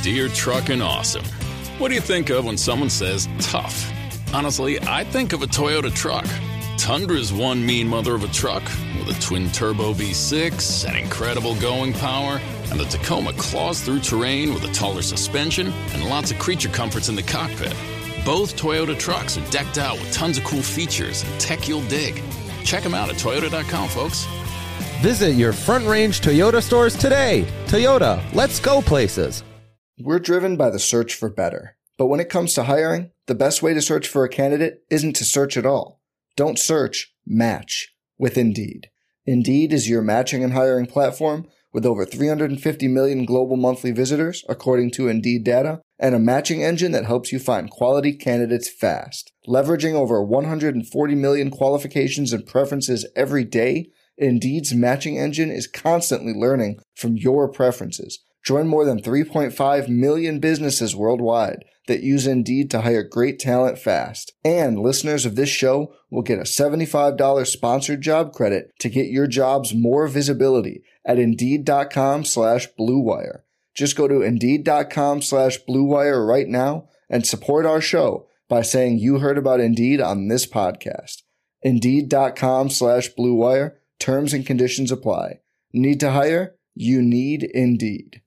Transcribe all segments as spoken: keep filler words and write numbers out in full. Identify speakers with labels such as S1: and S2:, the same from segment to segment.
S1: Deere Truckin' Awesome. What do you think of when someone says tough? Honestly, I think of a Toyota truck. Tundra's one mean mother of a truck with a twin-turbo V six and incredible going power, and the Tacoma claws through terrain with a taller suspension and lots of creature comforts in the cockpit. Both Toyota trucks are decked out with tons of cool features and tech you'll dig. Check them out at toyota dot com, folks.
S2: Visit your Front Range Toyota stores today. Toyota, let's go places.
S3: We're driven by the search for better. But when it comes to hiring, the best way to search for a candidate isn't to search at all. Don't search, match with Indeed. Indeed is your matching and hiring platform with over three hundred fifty million global monthly visitors, according to Indeed data, and a matching engine that helps you find quality candidates fast. Leveraging over one hundred forty million qualifications and preferences every day, Indeed's matching engine is constantly learning from your preferences. Join more than three point five million businesses worldwide that use Indeed to hire great talent fast. And listeners of this show will get a seventy-five dollars sponsored job credit to get your jobs more visibility at Indeed.com slash Blue Wire. Just go to Indeed.com slash Blue Wire right now and support our show by saying you heard about Indeed on this podcast. Indeed.com slash Blue Wire. Terms and conditions apply. Need to hire? You need Indeed.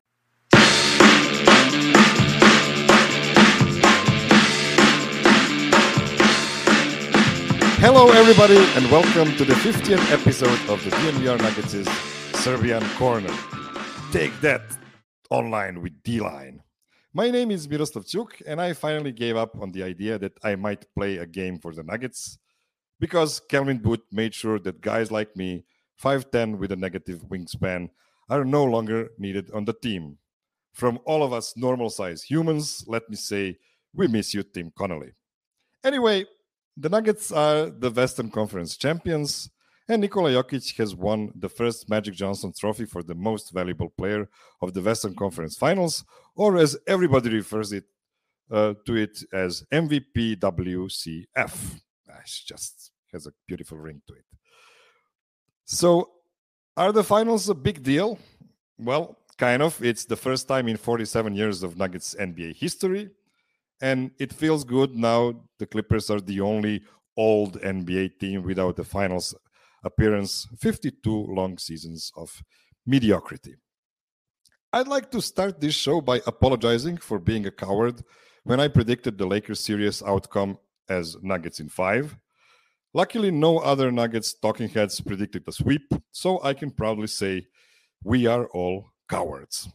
S4: Hello everybody and welcome to the fiftieth episode of the D N V R Nuggets' Serbian Corner. Take that online with D-Line. My name is Miroslav Cuk and I finally gave up on the idea that I might play a game for the Nuggets because Kevin Booth made sure that guys like me, five ten with a negative wingspan, are no longer needed on the team. From all of us normal-sized humans, let me say, we miss you, Tim Connolly. Anyway, the Nuggets are the Western Conference champions, and Nikola Jokic has won the first Magic Johnson Trophy for the most valuable player of the Western Conference Finals, or as everybody refers it uh, to it as M V P W C F. It just has a beautiful ring to it. So, are the finals a big deal? Well, kind of. It's the first time in forty-seven years of Nuggets N B A history. And it feels good now the Clippers are the only old N B A team without a finals appearance, fifty-two long seasons of mediocrity. I'd like to start this show by apologizing for being a coward when I predicted the Lakers series outcome as Nuggets in five. Luckily, no other Nuggets talking heads predicted a sweep, so I can proudly say we are all cowards.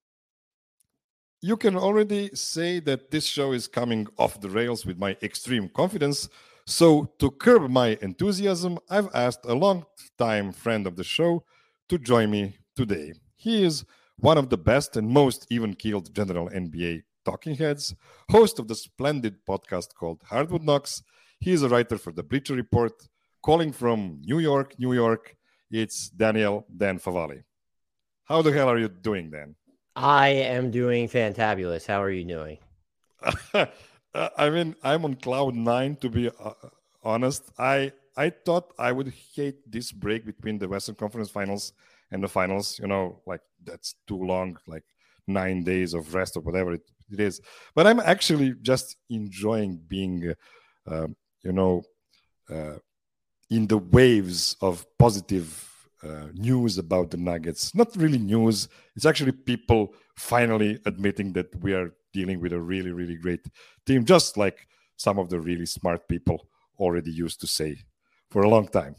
S4: You can already say that this show is coming off the rails with my extreme confidence. So to curb my enthusiasm, I've asked a long-time friend of the show to join me today. He is one of the best and most even-keeled general N B A talking heads, host of the splendid podcast called Hardwood Knocks. He is a writer for the Bleacher Report, calling from New York, New York. It's Daniel Dan Favali. How the hell are you doing, Dan?
S5: I am doing fantabulous. How are you doing?
S4: I mean, I'm on cloud nine, to be uh, honest. I I thought I would hate this break between the Western Conference Finals and the finals. You know, like that's too long, like nine days of rest or whatever it, it is. But I'm actually just enjoying being, uh, you know, uh, in the waves of positive Uh, news about the Nuggets. Not really news. It's actually people finally admitting that we are dealing with a really, really great team, just like some of the really smart people already used to say for a long time.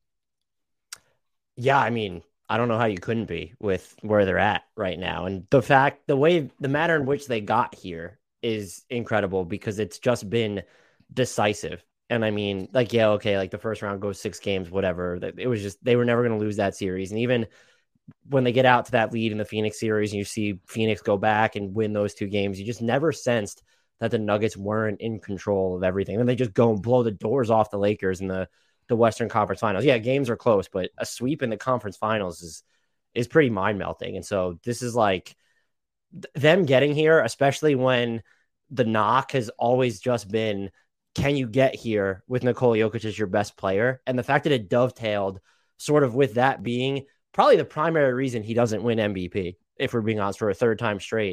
S5: Yeah, I mean, I don't know how you couldn't be with where they're at right now. And the fact, the way, the manner in which they got here is incredible because it's just been decisive. And I mean, like, yeah, okay, like the first round goes six games, whatever. It was just, they were never going to lose that series. And even when they get out to that lead in the Phoenix series and you see Phoenix go back and win those two games, you just never sensed that the Nuggets weren't in control of everything. And they just go and blow the doors off the Lakers in the, the Western Conference Finals. Yeah, games are close, but a sweep in the conference finals is, is pretty mind melting. And so this is like th- them getting here, especially when the knock has always just been, can you get here with Nikola Jokic as your best player? And the fact that it dovetailed sort of with that being probably the primary reason he doesn't win M V P, if we're being honest, for a third time straight,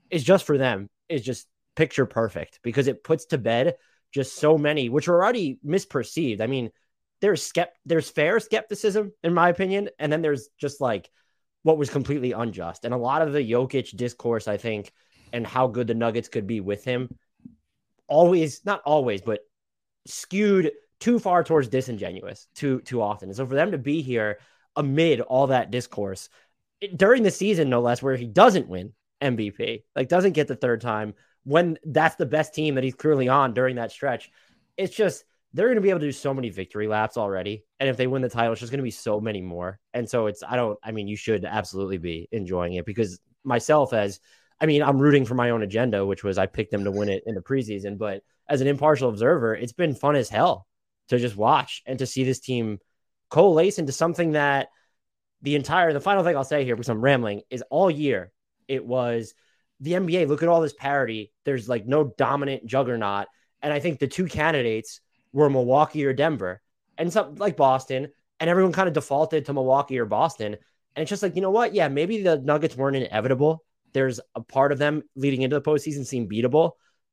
S5: is just for them is just picture perfect because it puts to bed just so many, which are already misperceived. I mean, there's skept- there's fair skepticism, in my opinion, and then there's just like what was completely unjust. And a lot of the Jokic discourse, I think, and how good the Nuggets could be with him, always, not always, but skewed too far towards disingenuous too, too often. And so for them to be here amid all that discourse it, during the season, no less, where he doesn't win M V P, like doesn't get the third time, when that's the best team that he's clearly on during that stretch, it's just, they're going to be able to do so many victory laps already. And if they win the title, it's just going to be so many more. And so it's, I don't, I mean, you should absolutely be enjoying it because myself as, I mean, I'm rooting for my own agenda, which was I picked them to win it in the preseason, but as an impartial observer, it's been fun as hell to just watch and to see this team coalesce into something that the entire, the final thing I'll say here, because I'm rambling, is all year it was the N B A. Look at all this parity. There's like no dominant juggernaut. And I think the two candidates were Milwaukee or Denver and something like Boston, and everyone kind of defaulted to Milwaukee or Boston. And it's just like, you know what? Yeah, maybe the Nuggets weren't inevitable. There's a part of them leading into the postseason seemed beatable,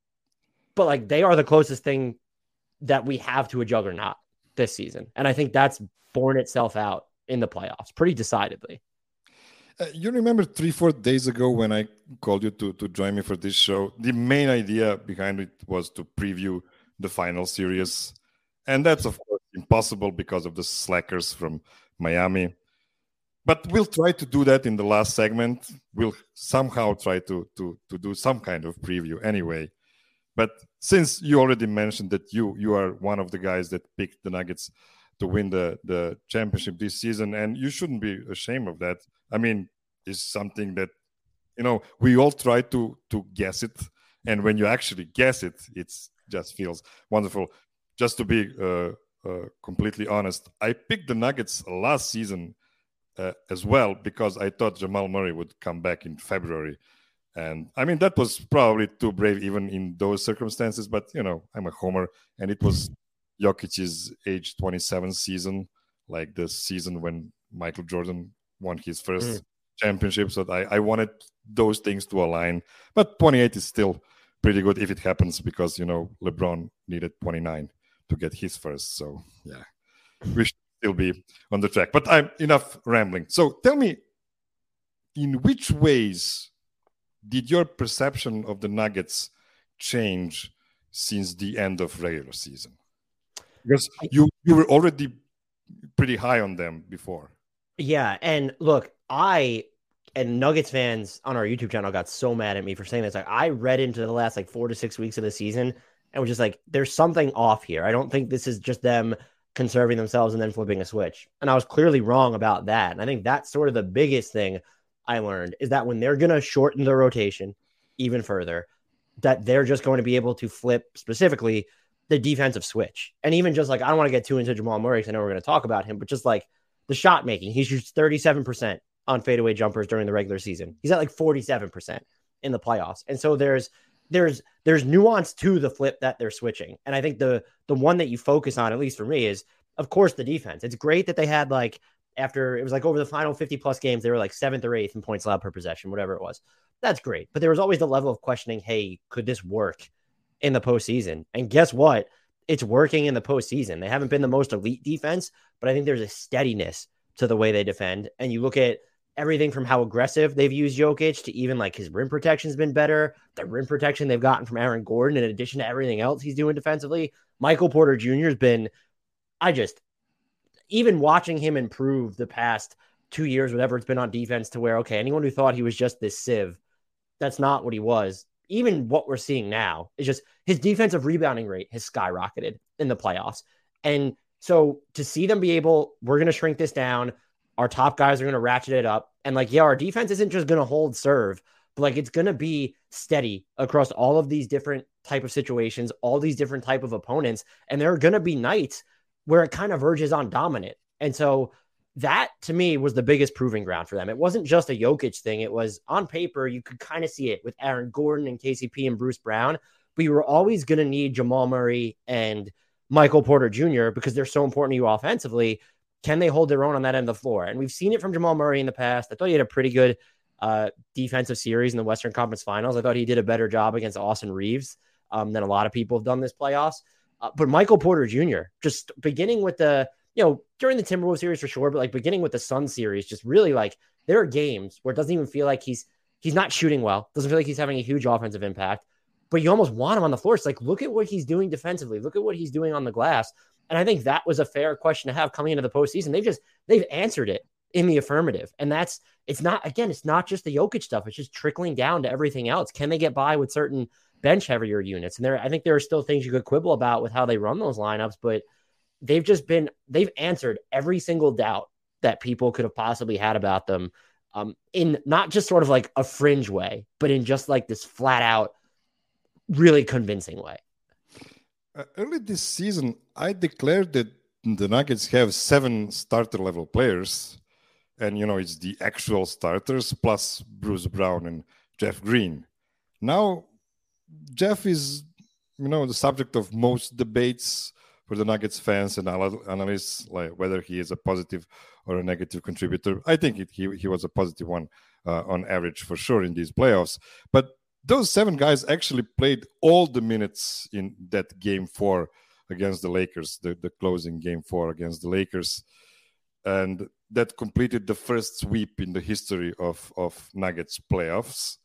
S5: but like they are the closest thing that we have to a juggernaut this season. And I think that's borne itself out in the playoffs pretty decidedly.
S4: Uh, you remember three, four days ago when I called you to, to join me for this show, the main idea behind it was to preview the final series. And that's, of course, impossible because of the slackers from Miami. But we'll try to do that in the last segment. We'll somehow try to, to, to do some kind of preview anyway. But since you already mentioned that you you are one of the guys that picked the Nuggets to win the, the championship this season, and you shouldn't be ashamed of that. I mean, it's something that, you know, we all try to to guess it. And when you actually guess it, it's just feels wonderful. Just to be uh, uh, completely honest, I picked the Nuggets last season uh, as well because I thought Jamal Murray would come back in February. And I mean, that was probably too brave even in those circumstances. But, you know, I'm a homer. And it was Jokic's age twenty-seven season, like the season when Michael Jordan won his first mm. championship. So I, I wanted those things to align. But twenty-eight is still pretty good if it happens because, you know, LeBron needed twenty-nine to get his first. So, yeah, we should still be on the track. But I'm enough rambling. So tell me, in which ways did your perception of the Nuggets change since the end of regular season? Because you, you were already pretty high on them before.
S5: Yeah, and look, I and Nuggets fans on our YouTube channel got so mad at me for saying this. Like, I read into the last like four to six weeks of the season and was just like, there's something off here. I don't think this is just them conserving themselves and then flipping a switch. And I was clearly wrong about that. And I think that's sort of the biggest thing I learned is that when they're going to shorten the rotation even further, that they're just going to be able to flip specifically the defensive switch. And even just like, I don't want to get too into Jamal Murray because I know we're going to talk about him, but just like the shot making, he shoots thirty-seven percent on fadeaway jumpers during the regular season. He's at like forty-seven percent in the playoffs. And so there's, there's, there's nuance to the flip that they're switching. And I think the, the one that you focus on, at least for me, is of course the defense. It's great that they had like, after it was like over the final fifty plus games, they were like seventh or eighth in points allowed per possession, whatever it was. That's great. But there was always the level of questioning, hey, could this work in the postseason? And guess what? It's working in the postseason. They haven't been the most elite defense, but I think there's a steadiness to the way they defend. And you look at everything from how aggressive they've used Jokic to even like his rim protection has been better. The rim protection they've gotten from Aaron Gordon, in addition to everything else he's doing defensively. Michael Porter Junior has been, I just, even watching him improve the past two years, whatever it's been on defense, to where, okay, anyone who thought he was just this sieve, that's not what he was. Even what we're seeing now is just his defensive rebounding rate has skyrocketed in the playoffs. And so to see them be able, we're going to shrink this down. Our top guys are going to ratchet it up. And like, yeah, our defense isn't just going to hold serve, but like, it's going to be steady across all of these different type of situations, all these different type of opponents. And there are going to be nights where it kind of verges on dominant. And so that to me was the biggest proving ground for them. It wasn't just a Jokic thing. It was on paper. You could kind of see it with Aaron Gordon and K C P and Bruce Brown, but you were always going to need Jamal Murray and Michael Porter Junior because they're so important to you offensively. Can they hold their own on that end of the floor? And we've seen it from Jamal Murray in the past. I thought he had a pretty good uh, defensive series in the Western Conference Finals. I thought he did a better job against Austin Reeves um, than a lot of people have done this playoffs. Uh, but Michael Porter Junior, just beginning with the, you know, during the Timberwolves series for sure, but like beginning with the Suns series, just really like there are games where it doesn't even feel like he's he's not shooting well. Doesn't feel like he's having a huge offensive impact, but you almost want him on the floor. It's like, look at what he's doing defensively. Look at what he's doing on the glass. And I think that was a fair question to have coming into the postseason. They've just, they've answered it in the affirmative. And that's, it's not, again, it's not just the Jokic stuff. It's just trickling down to everything else. Can they get by with certain bench heavier units? And there, I think there are still things you could quibble about with how they run those lineups, but they've just been, they've answered every single doubt that people could have possibly had about them um, in not just sort of like a fringe way, but in just like this flat out, really convincing way.
S4: Uh, early this season, I declared that the Nuggets have seven starter level players. And, you know, it's the actual starters plus Bruce Brown and Jeff Green. Now, Jeff is, you know, the subject of most debates for the Nuggets fans and analysts, like whether he is a positive or a negative contributor. I think it, he, he was a positive one uh, on average for sure in these playoffs. But those seven guys actually played all the minutes in that game four against the Lakers, the, the closing game four against the Lakers. And that completed the first sweep in the history of, of Nuggets playoffs.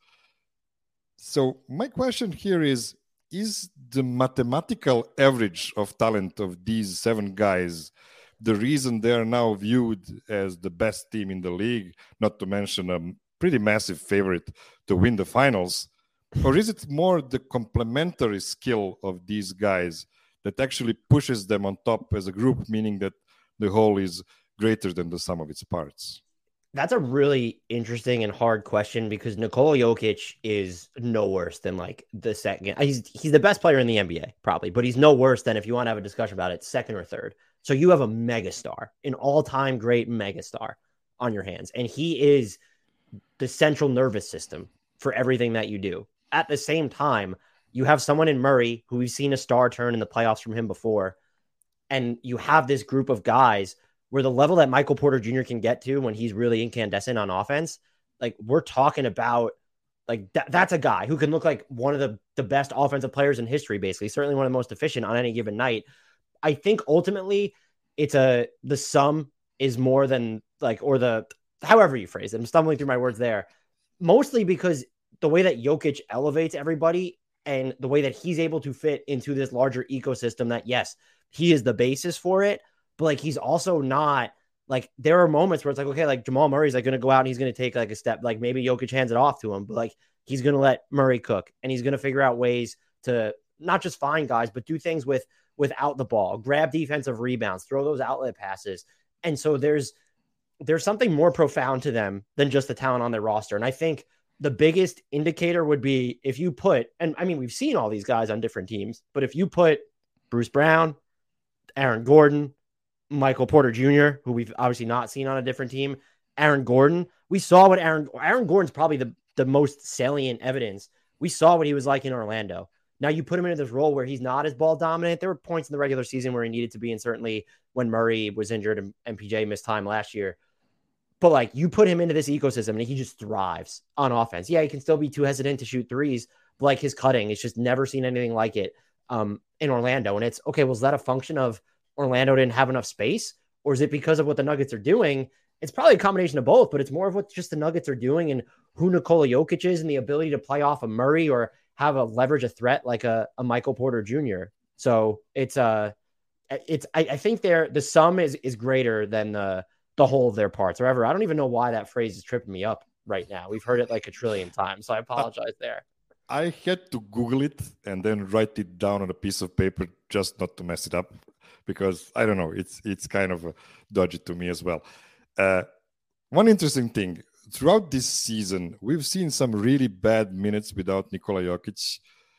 S4: So my question here is, is the mathematical average of talent of these seven guys the reason they are now viewed as the best team in the league, not to mention a pretty massive favorite to win the finals? Or is it more the complementary skill of these guys that actually pushes them on top as a group, meaning that the whole is greater than the sum of its parts?
S5: That's a really interesting and hard question because Nikola Jokic is no worse than like the second. He's he's the best player in the N B A probably, but he's no worse than, if you want to have a discussion about it, second or third. So you have a megastar, an all-time great megastar on your hands, and he is the central nervous system for everything that you do. At the same time, you have someone in Murray who we've seen a star turn in the playoffs from him before. And you have this group of guys where the level that Michael Porter Junior can get to when he's really incandescent on offense, like we're talking about, like th- that's a guy who can look like one of the, the best offensive players in history, basically, certainly one of the most efficient on any given night. I think ultimately it's a, the sum is more than like, or the, however you phrase it, I'm stumbling through my words there, mostly because the way that Jokic elevates everybody and the way that he's able to fit into this larger ecosystem that, yes, he is the basis for it, but like, he's also not like, there are moments where it's like, okay, like Jamal Murray's like going to go out and he's going to take like a step, like maybe Jokic hands it off to him, but like, he's going to let Murray cook and he's going to figure out ways to not just find guys, but do things with, without the ball, grab defensive rebounds, throw those outlet passes. And so there's, there's something more profound to them than just the talent on their roster. And I think the biggest indicator would be if you put, and I mean, we've seen all these guys on different teams, but if you put Bruce Brown, Aaron Gordon, Michael Porter Junior, who we've obviously not seen on a different team, Aaron Gordon, we saw what Aaron, Aaron Gordon's probably the, the most salient evidence. We saw what he was like in Orlando. Now you put him into this role where he's not as ball dominant. There were points in the regular season where he needed to be, and certainly when Murray was injured and M P J missed time last year. But like, you put him into this ecosystem and he just thrives on offense. Yeah, he can still be too hesitant to shoot threes, but like his cutting, it's just never seen anything like it um, in Orlando. And it's okay. Well, is that a function of Orlando didn't have enough space, or is it because of what the Nuggets are doing? It's probably a combination of both, but it's more of what just the Nuggets are doing and who Nikola Jokic is and the ability to play off a Murray or have a leverage a threat like a, a Michael Porter Junior So it's uh it's I, I think there the sum is is greater than the the whole of their parts. Or ever, I don't even know why that phrase is tripping me up right now. We've heard it like a trillion times, so I apologize there.
S4: I had to Google it and then write it down on a piece of paper just not to mess it up, because I don't know, it's it's kind of a dodgy to me as well. Uh, one interesting thing, throughout this season, we've seen some really bad minutes without Nikola Jokic,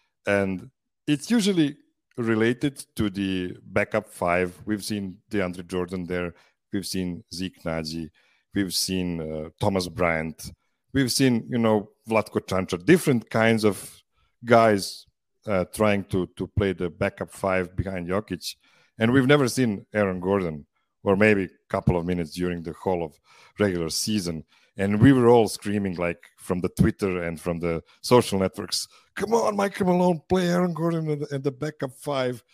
S4: and it's usually related to the backup five. We've seen DeAndre Jordan there. We've seen Zeke Naji. We've seen uh, Thomas Bryant. We've seen, you know, Vlatko Čančar, different kinds of guys uh, trying to, to play the backup five behind Jokic. And we've never seen Aaron Gordon, or maybe a couple of minutes during the whole of regular season. And we were all screaming, like, from the Twitter and from the social networks, come on, Michael Malone, play Aaron Gordon and the, and the backup five.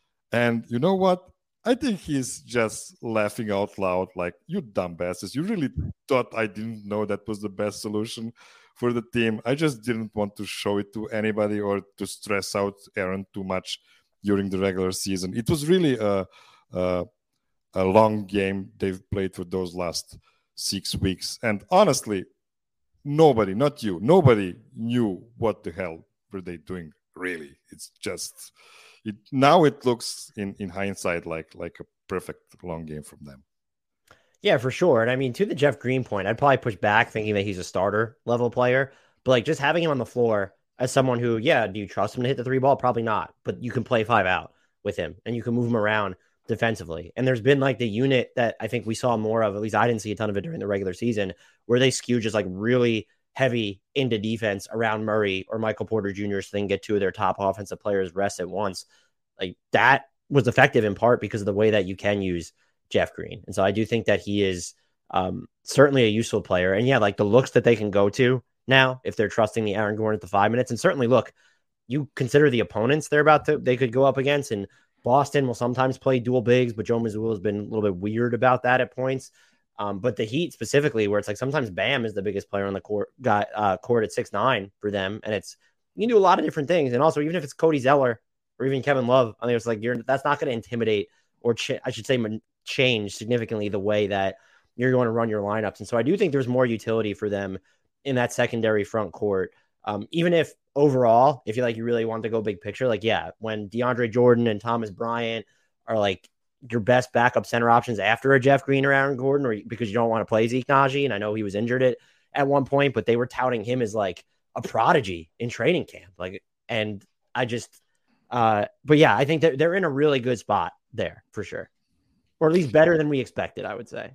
S4: And you know what? I think he's just laughing out loud, like, you dumbasses. You really thought I didn't know that was the best solution for the team. I just didn't want to show it to anybody or to stress out Aaron too much during the regular season. It was really a, a, a long game they've played for those last six weeks. And honestly, nobody, not you, nobody knew what the hell were they doing, really. It's just... It, now it looks in, in hindsight like like a perfect long game from them.
S5: Yeah, for sure. And I mean, to the Jeff Green point, I'd probably push back thinking that he's a starter level player. But like just having him on the floor as someone who, yeah, do you trust him to hit the three ball? Probably not. But you can play five out with him and you can move him around defensively. And there's been like the unit that I think we saw more of, at least I didn't see a ton of it during the regular season, where they skew just like really heavy into defense around Murray or Michael Porter Junior so they can get two of their top offensive players rest at once. Like that was effective in part because of the way that you can use Jeff Green. And so I do think that he is um, certainly a useful player. And yeah, like the looks that they can go to now, if they're trusting the Aaron Gordon at the five minutes, and certainly look, you consider the opponents they're about to, they could go up against, and Boston will sometimes play dual bigs, but Joe Mazzulla has been a little bit weird about that at points. Um, but the Heat specifically, where it's like sometimes Bam is the biggest player on the court, got uh, court at six nine for them. And it's, you can do a lot of different things. And also, even if it's Cody Zeller or even Kevin Love, I think it's like, you're, that's not going to intimidate or ch- I should say change significantly the way that you're going to run your lineups. And so I do think there's more utility for them in that secondary front court. Um, even if overall, if you like, you really want to go big picture, like, yeah, when DeAndre Jordan and Thomas Bryant are like your best backup center options after a Jeff Green or Aaron Gordon, or because you don't want to play Zeke Naji. And I know he was injured at, at one point, but they were touting him as like a prodigy in training camp. Like, and I just, uh, but yeah, I think that they're in a really good spot there for sure, or at least better than we expected, I would say.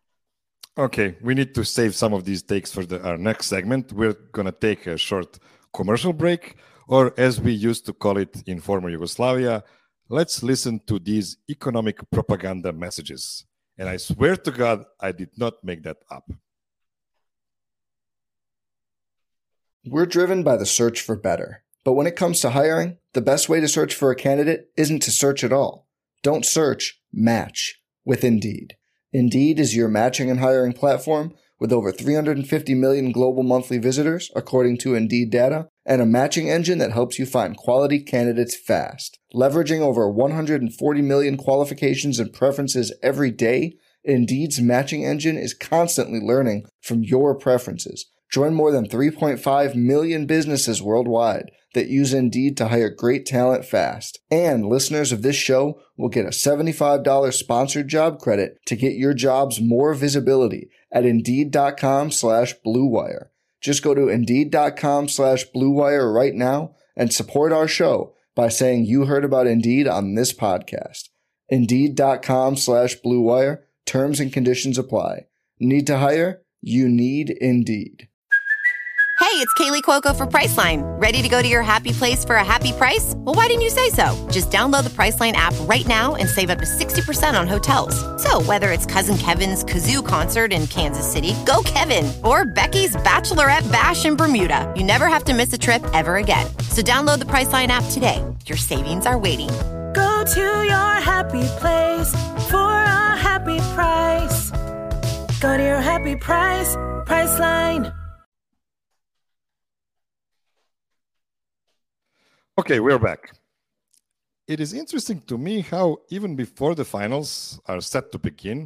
S4: Okay, we need to save some of these takes for the, our next segment. We're going to take a short commercial break, or as we used to call it in former Yugoslavia, let's listen to these economic propaganda messages. And I swear to God, I did not make that up.
S3: We're driven by the search for better. But when it comes to hiring, the best way to search for a candidate isn't to search at all. Don't search, match with Indeed. Indeed is your matching and hiring platform with over three hundred fifty million global monthly visitors, according to Indeed data, and a matching engine that helps you find quality candidates fast. Leveraging over one hundred forty million qualifications and preferences every day, Indeed's matching engine is constantly learning from your preferences. Join more than three point five million businesses worldwide that use Indeed to hire great talent fast. And listeners of this show will get a seventy-five dollars sponsored job credit to get your jobs more visibility at Indeed.com slash Blue Wire. Just go to Indeed.com slash Blue Wire right now and support our show by saying you heard about Indeed on this podcast. Indeed.com slash Blue Wire. Terms and conditions apply. Need to hire? You need Indeed.
S6: Hey, it's Kaylee Cuoco for Priceline. Ready to go to your happy place for a happy price? Well, why didn't you say so? Just download the Priceline app right now and save up to sixty percent on hotels. So whether it's Cousin Kevin's Kazoo Concert in Kansas City, go Kevin, or Becky's Bachelorette Bash in Bermuda, you never have to miss a trip ever again. So download the Priceline app today. Your savings are waiting.
S7: Go to your happy place for a happy price. Go to your happy price, Priceline.
S4: Okay, we're back. It is interesting to me how even before the finals are set to begin,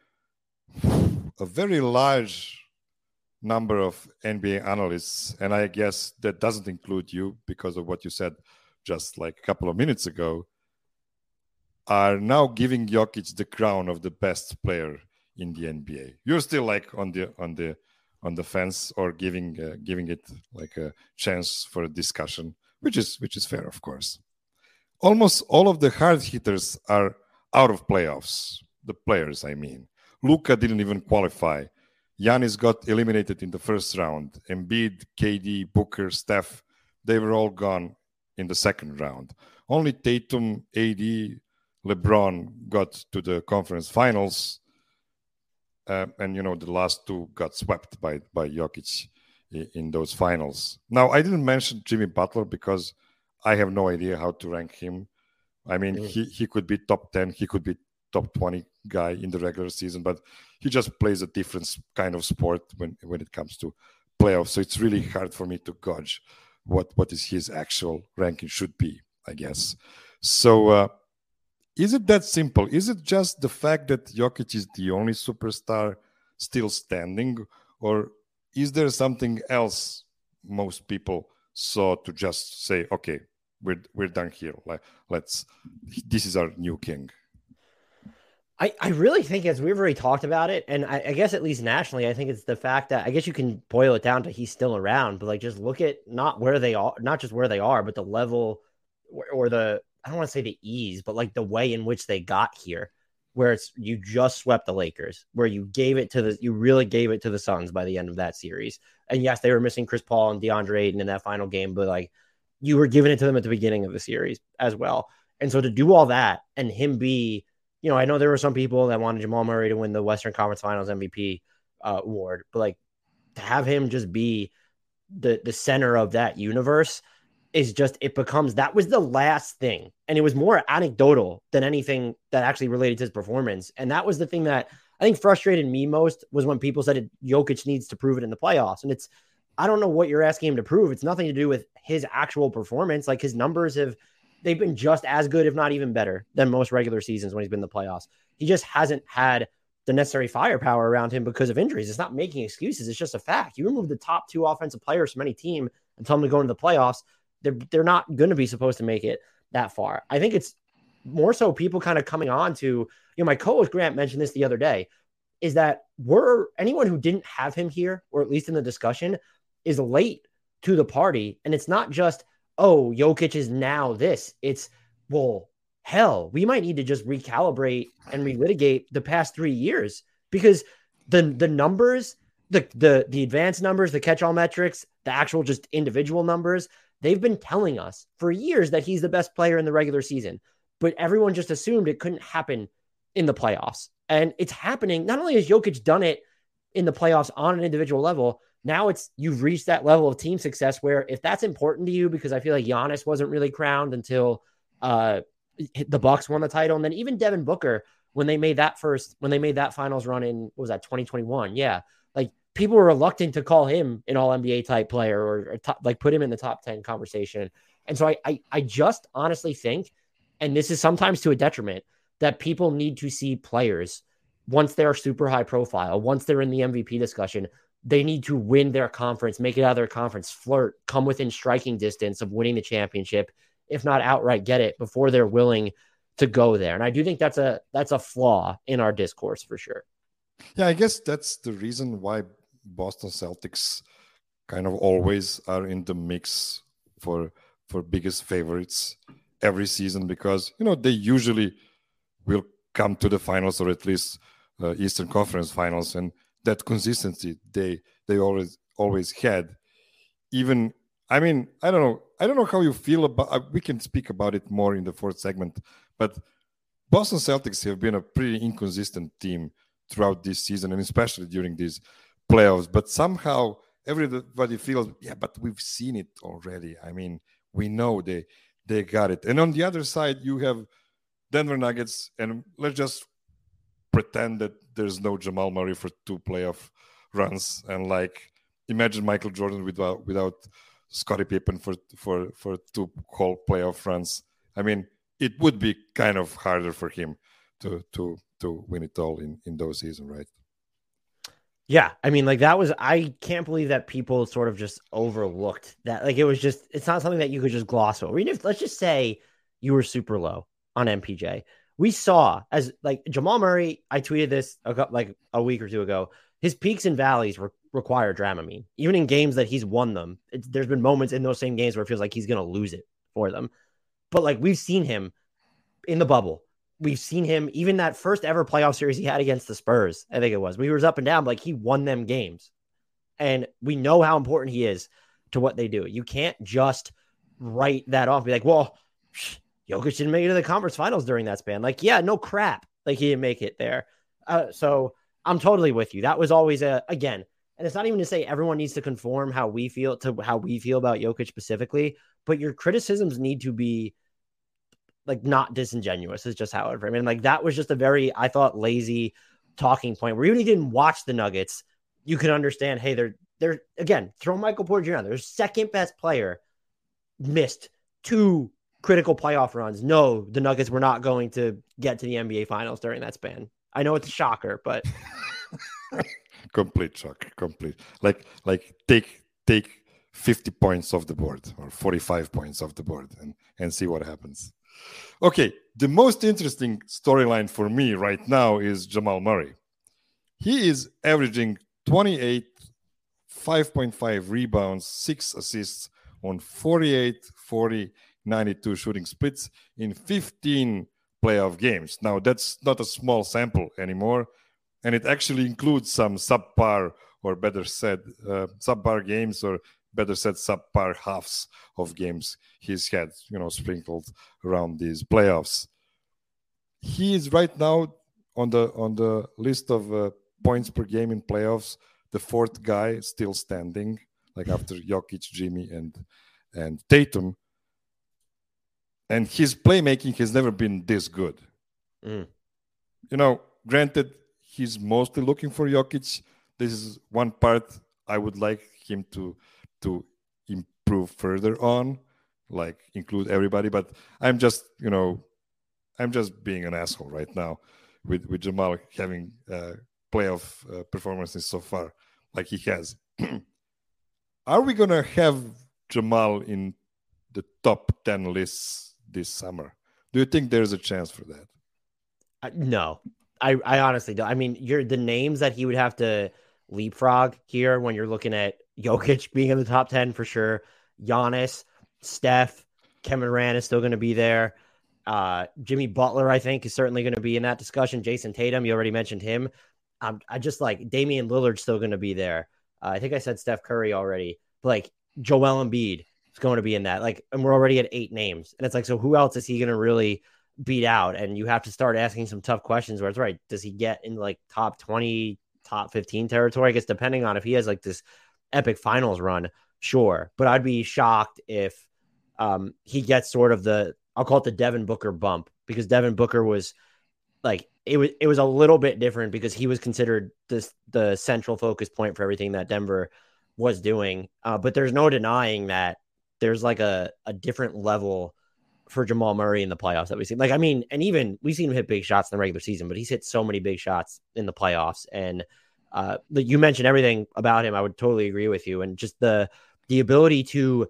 S4: a very large number of N B A analysts, and I guess that doesn't include you because of what you said just like a couple of minutes ago, are now giving Jokic the crown of the best player in the N B A. You're still like on the on the on the fence, or giving uh, giving it like a chance for a discussion. Which is which is fair, of course. Almost all of the hard hitters are out of playoffs. The players, I mean. Luka didn't even qualify. Giannis got eliminated in the first round. Embiid, K D, Booker, Steph, they were all gone in the second round. Only Tatum, A D, LeBron got to the conference finals. uh, and you know the last two got swept by by Jokic in, in those finals. Now, I didn't mention Jimmy Butler because I have no idea how to rank him. I mean, mm. he he could be top ten, he could be top twenty guy in the regular season, but he just plays a different kind of sport when when it comes to playoffs. So it's really hard for me to gauge what what is his actual ranking should be, I guess. So uh, is it that simple? Is it just the fact that Jokic is the only superstar still standing, or is there something else most people saw to just say, okay, we're we're done here. Like, let's this is our new king?
S5: I, I really think, as we've already talked about it, and I, I guess at least nationally, I think it's the fact that I guess you can boil it down to he's still around, but like just look at not where they are, not just where they are, but the level or, or the, I don't want to say the ease, but like the way in which they got here, where it's you just swept the Lakers, where you gave it to the, you really gave it to the Suns by the end of that series. And yes, they were missing Chris Paul and DeAndre Ayton in that final game, but like you were giving it to them at the beginning of the series as well. And so to do all that and him be, you know, I know there were some people that wanted Jamal Murray to win the Western Conference Finals M V P uh, award, but like to have him just be the the center of that universe is just, it becomes, that was the last thing. And it was more anecdotal than anything that actually related to his performance. And that was the thing that I think frustrated me most, was when people said Jokic needs to prove it in the playoffs. And it's, I don't know what you're asking him to prove. It's nothing to do with his actual performance. Like his numbers have, they've been just as good, if not even better, than most regular seasons when he's been in the playoffs. He just hasn't had the necessary firepower around him because of injuries. It's not making excuses. It's just a fact. You remove the top two offensive players from any team and tell them to go into the playoffs, they're, they're not going to be supposed to make it that far. I think it's more so people kind of coming on to, you know, my co-host Grant mentioned this the other day, is that we're, anyone who didn't have him here, or at least in the discussion, is late to the party. And it's not just, oh, Jokic is now this. It's, well, hell, we might need to just recalibrate and relitigate the past three years because the the numbers, the the the advanced numbers, the catch-all metrics, the actual just individual numbers, they've been telling us for years that he's the best player in the regular season. But everyone just assumed it couldn't happen in the playoffs. And it's happening. Not only has Jokic done it in the playoffs on an individual level, now it's, you've reached that level of team success where if that's important to you, because I feel like Giannis wasn't really crowned until uh, the Bucks won the title. And then even Devin Booker, when they made that first, when they made that finals run in, what was that, twenty twenty-one? Yeah. Like people were reluctant to call him an all N B A type player or, or top, like put him in the top ten conversation. And so I, I, I just honestly think, and this is sometimes to a detriment, that people need to see players once they're super high profile, once they're in the M V P discussion, they need to win their conference, make it out of their conference, flirt, come within striking distance of winning the championship, if not outright get it, before they're willing to go there. And I do think that's a that's a flaw in our discourse for sure.
S4: Yeah, I guess that's the reason why Boston Celtics kind of always are in the mix for for biggest favorites every season, because, you know, they usually will come to the finals, or at least uh, Eastern Conference finals, and that consistency they they always always had. Even, I mean, I don't know, I don't know how you feel about. Uh, we can speak about it more in the fourth segment, but Boston Celtics have been a pretty inconsistent team throughout this season, and especially during these playoffs. But somehow everybody feels, yeah, but we've seen it already. I mean, we know they they got it. And on the other side, you have Denver Nuggets, and let's just pretend that there's no Jamal Murray for two playoff runs, and like imagine Michael Jordan without without Scottie Pippen for for for two whole playoff runs. I mean, it would be kind of harder for him to to to win it all in in those seasons, right?
S5: Yeah, I mean, like that was, I can't believe that people sort of just overlooked that. Like it was just, it's not something that you could just gloss over. Even if, let's just say you were super low on M P J. We saw as like Jamal Murray, I tweeted this a, like a week or two ago, his peaks and valleys re- require Dramamine. Even in games that he's won them, it's, there's been moments in those same games where it feels like he's going to lose it for them. But like we've seen him in the bubble. We've seen him even that first ever playoff series he had against the Spurs, I think it was. We was up and down, but like he won them games. And we know how important he is to what they do. You can't just write that off and be like, well, Jokic didn't make it to the conference finals during that span. Like, yeah, no crap. Like he didn't make it there. Uh, so I'm totally with you. That was always a, again, and it's not even to say everyone needs to conform how we feel to how we feel about Jokic specifically, but your criticisms need to be like not disingenuous is just how I mean, like that was just a very, I thought, lazy talking point where even if you didn't watch the Nuggets, you could understand, hey, they're, they're again, throw Michael Porter Junior on. Their second best player missed two critical playoff runs. No, the Nuggets were not going to get to the N B A finals during that span. I know it's a shocker, but
S4: complete shock, complete. Like, like take take fifty points off the board or forty-five points off the board and, and see what happens. Okay, the most interesting storyline for me right now is Jamal Murray. He is averaging twenty-eight, five point five rebounds, six assists on forty-eight, forty, ninety-two shooting splits in fifteen playoff games. Now, that's not a small sample anymore, and it actually includes some subpar or better said, uh, subpar games or better said, subpar halves of games he's had, you know, sprinkled around these playoffs. He is right now on the on the list of uh, points per game in playoffs, the fourth guy still standing, like after Jokic, Jimmy, and and Tatum. And his playmaking has never been this good.
S5: Mm.
S4: You know, granted, he's mostly looking for Jokic. This is one part I would like him to to improve further on, like include everybody. But I'm just, you know, I'm just being an asshole right now with, with Jamal having uh, playoff uh, performances so far, like he has. Are we going to have Jamal in the top ten lists this summer? Do you think there's a chance for that?
S5: Uh, no, I, I honestly don't. I mean, you're the names that he would have to leapfrog here when you're looking at Jokic being in the top ten for sure. Giannis, Steph, Kevin Durant is still going to be there. Uh, Jimmy Butler, I think, is certainly going to be in that discussion. Jason Tatum, you already mentioned him. Um, I just like Damian Lillard's still going to be there. Uh, I think I said Steph Curry already. But like Joel Embiid is going to be in that. Like, and we're already at eight names. And it's like, so who else is he going to really beat out? And you have to start asking some tough questions where it's right. Does he get in like top twenty, top fifteen territory? I guess depending on if he has like this epic finals run, sure. But I'd be shocked if um, he gets sort of the, I'll call it the Devin Booker bump, because Devin Booker was like, it was, it was a little bit different because he was considered this, the central focus point for everything that Denver was doing. Uh, but there's no denying that there's like a, a different level for Jamal Murray in the playoffs that we've seen. Like, I mean, and even we've seen him hit big shots in the regular season, but he's hit so many big shots in the playoffs. And uh, you mentioned everything about him. I would totally agree with you. And just the, the ability to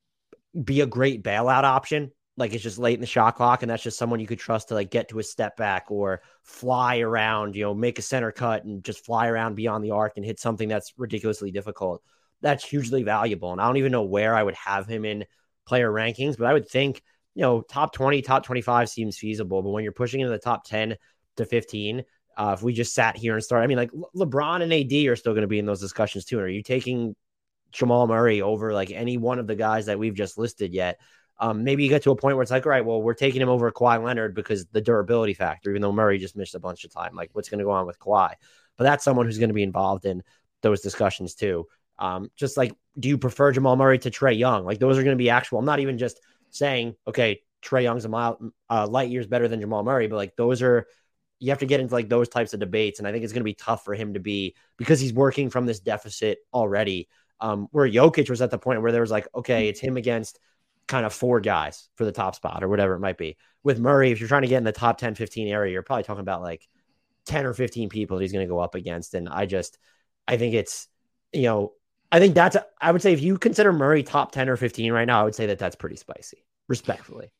S5: be a great bailout option. Like, it's just late in the shot clock, and that's just someone you could trust to like get to a step back or fly around, you know, make a center cut and just fly around beyond the arc and hit something that's ridiculously difficult. That's hugely valuable. And I don't even know where I would have him in player rankings, but I would think, you know, top twenty, top twenty-five seems feasible. But when you're pushing into the top ten to fifteen, uh, if we just sat here and started, I mean, like Le- LeBron and A D are still going to be in those discussions too. And are you taking Jamal Murray over like any one of the guys that we've just listed yet? Um, maybe you get to a point where it's like, all right, well, we're taking him over Kawhi Leonard because the durability factor, even though Murray just missed a bunch of time. Like, what's going to go on with Kawhi? But that's someone who's going to be involved in those discussions too. Um, just like, do you prefer Jamal Murray to Trae Young? Like, those are going to be actual. I'm not even just saying, okay, Trae Young's a mile, uh, light years better than Jamal Murray, but like, those are, you have to get into like those types of debates. And I think it's going to be tough for him to be, because he's working from this deficit already. Um, where Jokic was at the point where there was like, okay, it's him against kind of four guys for the top spot or whatever it might be. With Murray, if you're trying to get in the top ten, fifteen area, you're probably talking about like ten or fifteen people that he's going to go up against. And I just, I think it's, you know, I think that's, a, I would say if you consider Murray top ten or fifteen right now, I would say that that's pretty spicy, respectfully.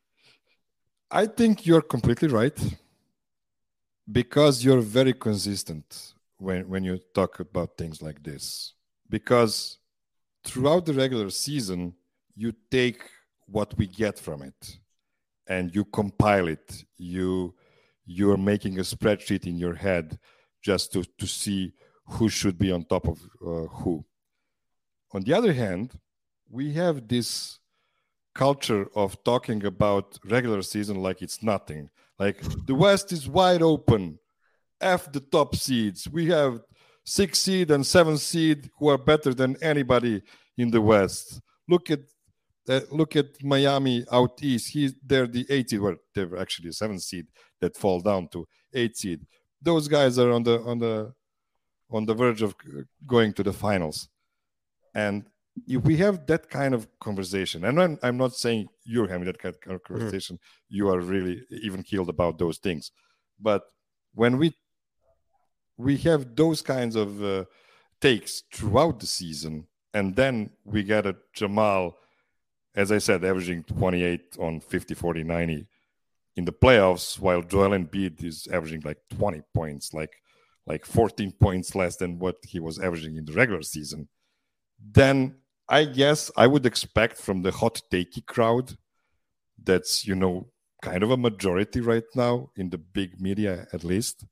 S4: I think you're completely right, because you're very consistent when, when you talk about things like this. Because throughout the regular season, you take what we get from it and you compile it. You, you're making a spreadsheet in your head just to, to see who should be on top of uh, who. On the other hand, we have this culture of talking about regular season like it's nothing. Like, the West is wide open. F the top seeds. We have six seed and seven seed who are better than anybody in the West. Look at uh, look at Miami out east. He's they're the eight seed. Well, they're actually a seven seed that fall down to eight seed. Those guys are on the on the on the verge of going to the finals. And if we have that kind of conversation, and I'm, I'm not saying you're having that kind of conversation, mm-hmm. you are really even keeled about those things. But when we we have those kinds of uh, takes throughout the season, and then we get a Jamal, as I said, averaging twenty-eight on fifty, forty, ninety in the playoffs, while Joel Embiid is averaging like twenty points, like like fourteen points less than what he was averaging in the regular season, then I guess I would expect from the hot takey crowd, that's, you know, kind of a majority right now in the big media at least,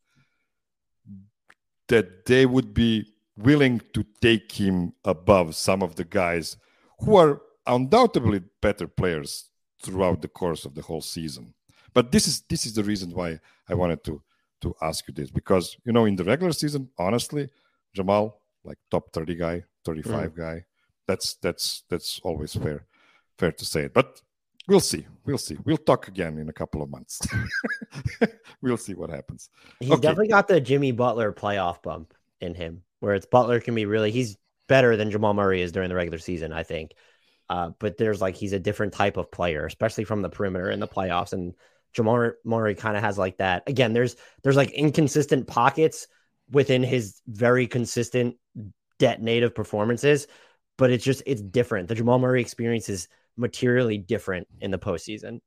S4: that they would be willing to take him above some of the guys who are undoubtedly better players throughout the course of the whole season. But this is this is the reason why I wanted to to ask you this, because, you know, in the regular season, honestly, Jamal, like top thirty guy, thirty-five mm. guy, that's that's that's always fair fair to say it. But we'll see. We'll see. We'll talk again in a couple of months. We'll see what happens.
S5: He's
S4: okay.
S5: definitely got the Jimmy Butler playoff bump in him, where it's Butler can be really, he's better than Jamal Murray is during the regular season, I think. Uh, but there's like, he's a different type of player, especially from the perimeter in the playoffs. And Jamal Murray kind of has like that. Again, there's there's like inconsistent pockets within his very consistent detonative performances, but it's just, it's different. The Jamal Murray experience is materially different in the postseason.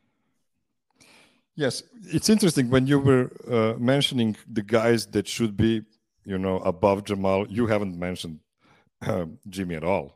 S4: Yes, it's interesting when you were uh, mentioning the guys that should be, you know, above Jamal. You haven't mentioned um, Jimmy at all.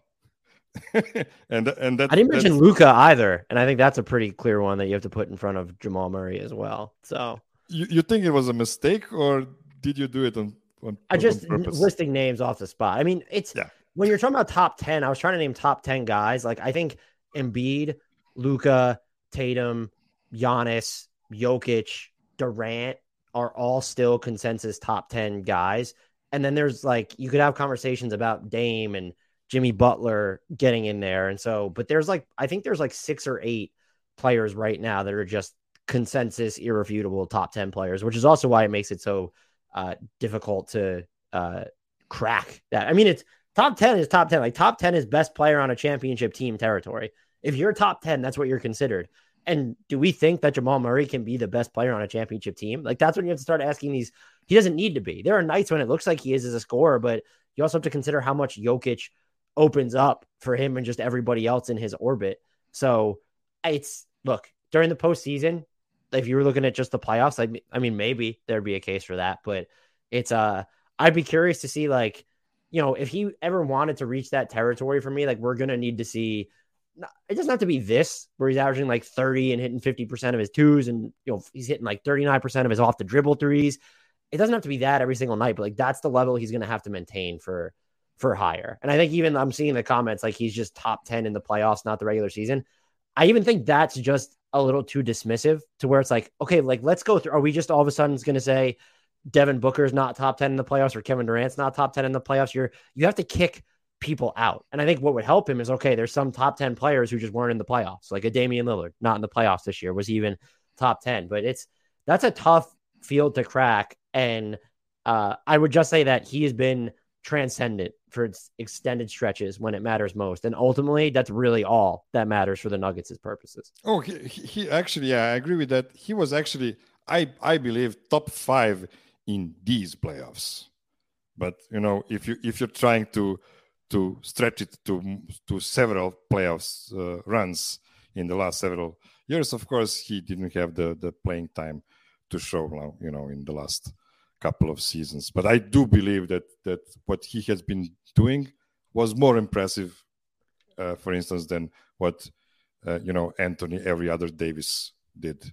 S4: and and that,
S5: I didn't mention Luka either, and I think that's a pretty clear one that you have to put in front of Jamal Murray as well. So
S4: you, you think it was a mistake, or did you do it on? on
S5: I just
S4: on purpose?
S5: listing names off the spot. I mean, it's
S4: yeah.
S5: When you're talking about top ten, I was trying to name top ten guys. Like I think Embiid, Luka, Tatum, Giannis, Jokic, Durant are all still consensus top ten guys. And then there's like, you could have conversations about Dame and Jimmy Butler getting in there. And so, but there's like, I think there's like six or eight players right now that are just consensus, irrefutable top ten players, which is also why it makes it so uh, difficult to uh, crack that. I mean, it's top ten is top ten. Like top ten is best player on a championship team territory. If you're top ten, that's what you're considered. And do we think that Jamal Murray can be the best player on a championship team? Like that's when you have to start asking these. He doesn't need to be. There are nights when it looks like he is as a scorer, but you also have to consider how much Jokic opens up for him and just everybody else in his orbit. So it's, look, during the postseason, if you were looking at just the playoffs, I, I mean, maybe there'd be a case for that, but it's, uh, I'd be curious to see, like, you know, if he ever wanted to reach that territory for me, like we're going to need to see, it doesn't have to be this where he's averaging like thirty and hitting fifty percent of his twos. And, you know, he's hitting like thirty-nine percent of his off the dribble threes. It doesn't have to be that every single night, but like, that's the level he's going to have to maintain for, for higher. And I think even I'm seeing the comments, like he's just top ten in the playoffs, not the regular season. I even think that's just a little too dismissive to where it's like, okay, like let's go through. Are we just all of a sudden going to say Devin Booker's not top ten in the playoffs or Kevin Durant's not top ten in the playoffs? You're, you have to kick people out. And I think what would help him is, okay, there's some top ten players who just weren't in the playoffs, like a Damian Lillard, not in the playoffs this year. Was he even top ten? But it's, that's a tough field to crack. And uh, I would just say that he has been transcendent for its extended stretches when it matters most. And ultimately, that's really all that matters for the Nuggets' purposes.
S4: Oh, he, he actually, yeah, I agree with that. He was actually, I, I believe, top five in these playoffs. But, you know, if, you, if you're trying to to stretch it to to several playoffs uh, runs in the last several years, of course, he didn't have the, the playing time to show now, you know, in the last couple of seasons. But I do believe that that what he has been doing was more impressive, uh, for instance, than what, uh, you know, Anthony every other Davis did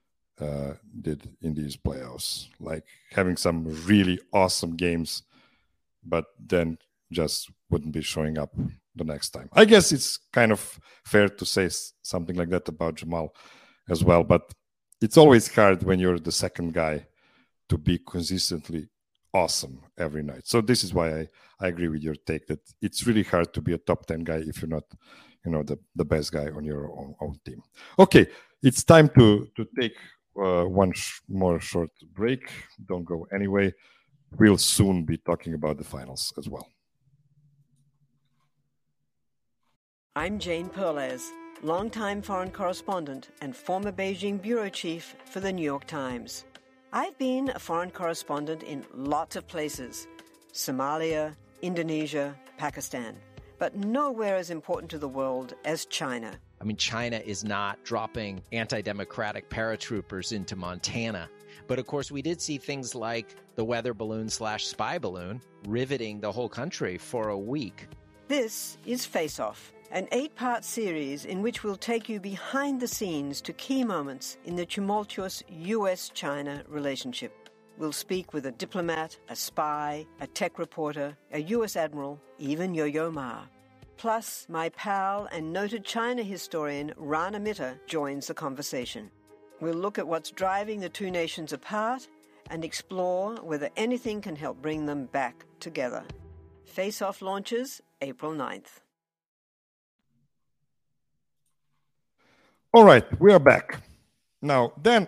S4: uh, did in these playoffs. Like having some really awesome games, but then just wouldn't be showing up the next time. I guess it's kind of fair to say something like that about Jamal as well, but it's always hard when you're the second guy to be consistently awesome every night. So this is why I, I agree with your take that it's really hard to be a top ten guy if you're not, you know, the, the best guy on your own, own team. Okay, it's time to, to take uh, one sh- more short break. Don't go anyway. We'll soon be talking about the finals as well.
S8: I'm Jane Perlez, longtime foreign correspondent and former Beijing bureau chief for the New York Times. I've been a foreign correspondent in lots of places, Somalia, Indonesia, Pakistan, but nowhere as important to the world as China.
S9: I mean, China is not dropping anti-democratic paratroopers into Montana. But of course, we did see things like the weather balloon slash spy balloon riveting the whole country for a week.
S8: This is Face Off, an eight-part series in which we'll take you behind the scenes to key moments in the tumultuous U S China relationship. We'll speak with a diplomat, a spy, a tech reporter, a U S admiral, even Yo-Yo Ma. Plus, my pal and noted China historian Rana Mitter joins the conversation. We'll look at what's driving the two nations apart and explore whether anything can help bring them back together. Face Off launches April ninth.
S4: All right, we are back. Now, then,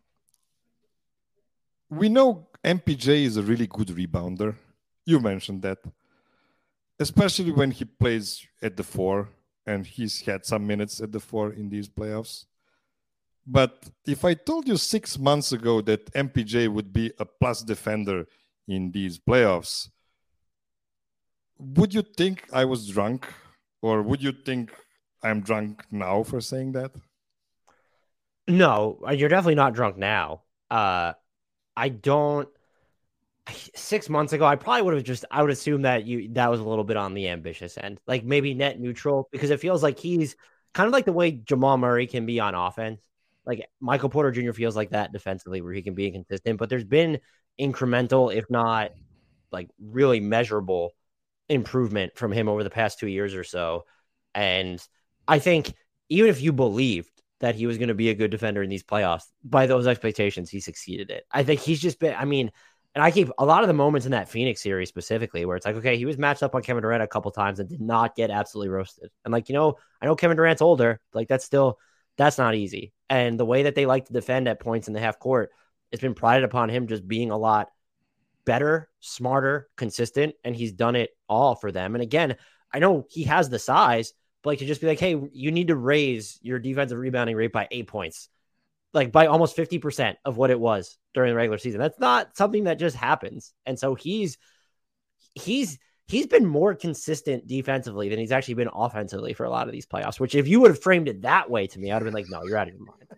S4: we know M P J is a really good rebounder. You mentioned that. Especially when he plays at the four, and he's had some minutes at the four in these playoffs. But if I told you six months ago that M P J would be a plus defender in these playoffs, would you think I was drunk? Or would you think I'm drunk now for saying that?
S5: No, you're definitely not drunk now. Uh, I don't. Six months ago, I probably would have just. I would assume that you that was a little bit on the ambitious end, like maybe net neutral, because it feels like he's kind of like the way Jamal Murray can be on offense. Like Michael Porter Junior feels like that defensively, where he can be inconsistent. But there's been incremental, if not like really measurable, improvement from him over the past two years or so. And I think even if you believed that he was going to be a good defender in these playoffs, by those expectations, he succeeded it. I think he's just been, I mean, and I keep a lot of the moments in that Phoenix series specifically where it's like, okay, he was matched up on Kevin Durant a couple times and did not get absolutely roasted. And like, you know, I know Kevin Durant's older, like that's still, that's not easy. And the way that they like to defend at points in the half court, it's been prided upon him just being a lot better, smarter, consistent, and he's done it all for them. And again, I know he has the size, but like to just be like, hey, you need to raise your defensive rebounding rate by eight points, like by almost fifty percent of what it was during the regular season. That's not something that just happens. And so he's, he's, he's been more consistent defensively than he's actually been offensively for a lot of these playoffs, which if you would have framed it that way to me, I'd have been like, no, you're out of your mind.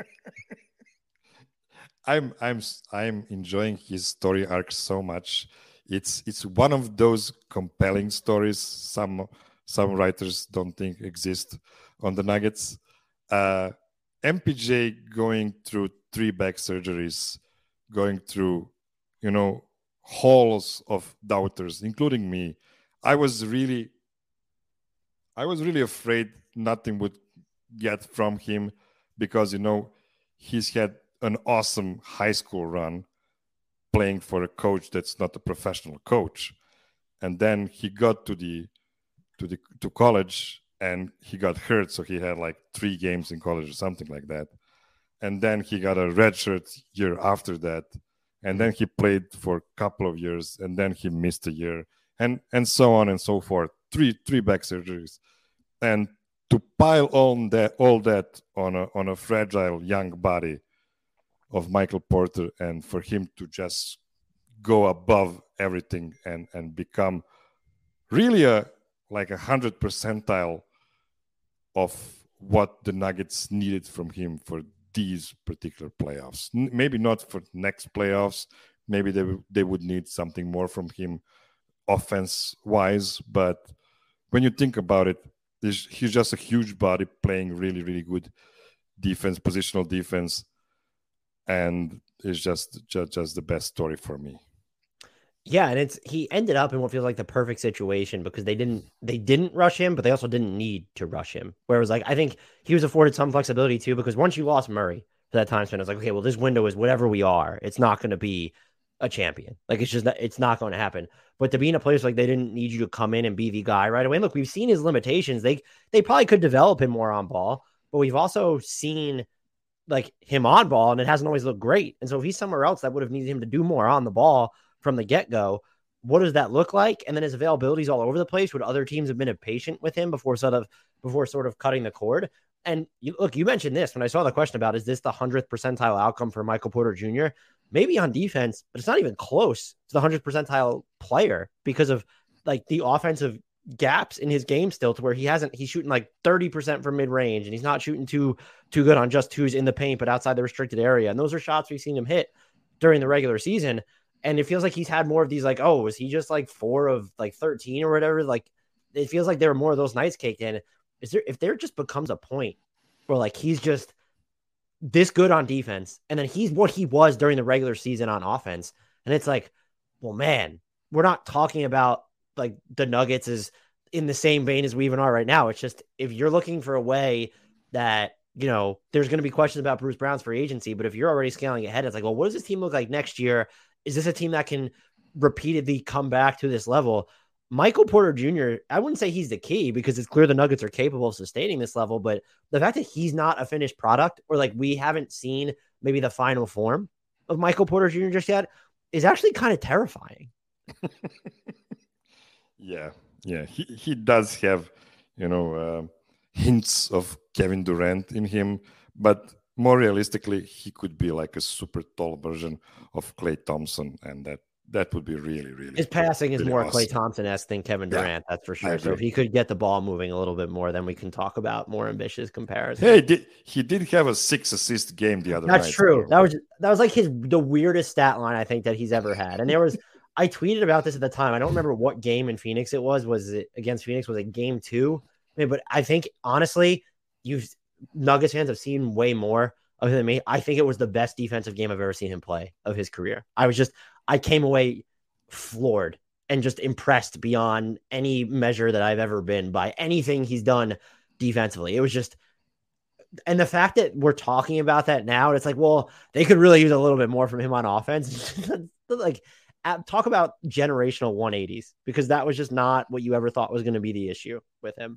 S4: I'm I'm I'm enjoying his story arc so much. It's it's one of those compelling stories some some writers don't think exist on the Nuggets. Uh, M P J going through three back surgeries, going through, you know, halls of doubters, including me. I was really, I was really afraid nothing would get from him because, you know, he's had an awesome high school run playing for a coach that's not a professional coach. And then he got to the to the to college and he got hurt. So he had like three games in college or something like that. And then he got a redshirt year after that. And then he played for a couple of years and then he missed a year and, and so on and so forth. Three three back surgeries. And to pile on that all that on a on a fragile young body of Michael Porter and for him to just go above everything and, and become really a like a hundred percentile of what the Nuggets needed from him for these particular playoffs. N- maybe not for next playoffs. Maybe they, w- they would need something more from him offense-wise. But when you think about it, he's just a huge body playing really, really good defense, positional defense. And it's just, just just the best story for me.
S5: Yeah, and it's he ended up in what feels like the perfect situation because they didn't they didn't rush him, but they also didn't need to rush him. Whereas like I think he was afforded some flexibility too, because once you lost Murray for that time span. I was like, okay, well, this window is whatever we are. It's not going to be a champion. Like, it's just not, it's not going to happen. But to be in a place like they didn't need you to come in and be the guy right away. And look, we've seen his limitations. They they probably could develop him more on ball, but we've also seen like him on ball, and it hasn't always looked great. And so if he's somewhere else that would have needed him to do more on the ball from the get-go, what does that look like? And then his availability is all over the place. Would other teams have been impatient with him before sort of before sort of cutting the cord? And you, look, you mentioned this when I saw the question about, is this the hundredth percentile outcome for Michael Porter Junior? Maybe on defense, but it's not even close to the hundredth percentile player because of like the offensive gaps in his game still, to where he hasn't, he's shooting like thirty percent from mid range, and he's not shooting too, too good on just twos in the paint, but outside the restricted area. And those are shots we've seen him hit during the regular season. And it feels like he's had more of these, like, oh, is he just like four of like thirteen or whatever? Like, it feels like there are more of those nights caked in. Is there, if there just becomes a point where like he's just this good on defense, and then he's what he was during the regular season on offense, and it's like, well, man, we're not talking about like the Nuggets is in the same vein as we even are right now. It's just, if you're looking for a way that, you know, there's going to be questions about Bruce Brown's free agency, but if you're already scaling ahead, it's like, well, what does this team look like next year? Is this a team that can repeatedly come back to this level? Michael Porter Junior, I wouldn't say he's the key, because it's clear the Nuggets are capable of sustaining this level, but the fact that he's not a finished product, or like we haven't seen maybe the final form of Michael Porter Junior just yet, is actually kind of terrifying.
S4: Yeah, yeah, he, he does have, you know, uh, hints of Kevin Durant in him, but more realistically, he could be like a super tall version of Klay Thompson, and that that would be really, really.
S5: His passing
S4: really
S5: is more
S4: awesome.
S5: Klay Thompson-esque than Kevin Durant, yeah, that's for sure. So if he could get the ball moving a little bit more, then we can talk about more ambitious comparisons.
S4: Hey, did, he did have a six assist game the other
S5: that's
S4: night.
S5: That's true. That was that was like his the weirdest stat line I think that he's ever had. And there was. I tweeted about this at the time. I don't remember what game in Phoenix it was. Was it against Phoenix? Was it game two? I mean, but I think, honestly, you Nuggets fans have seen way more of him than me. I think it was the best defensive game I've ever seen him play of his career. I was just, I came away floored and just impressed beyond any measure that I've ever been by anything he's done defensively. It was just, and the fact that we're talking about that now, it's like, well, they could really use a little bit more from him on offense. Like, talk about generational one eighties, because that was just not what you ever thought was going to be the issue with him.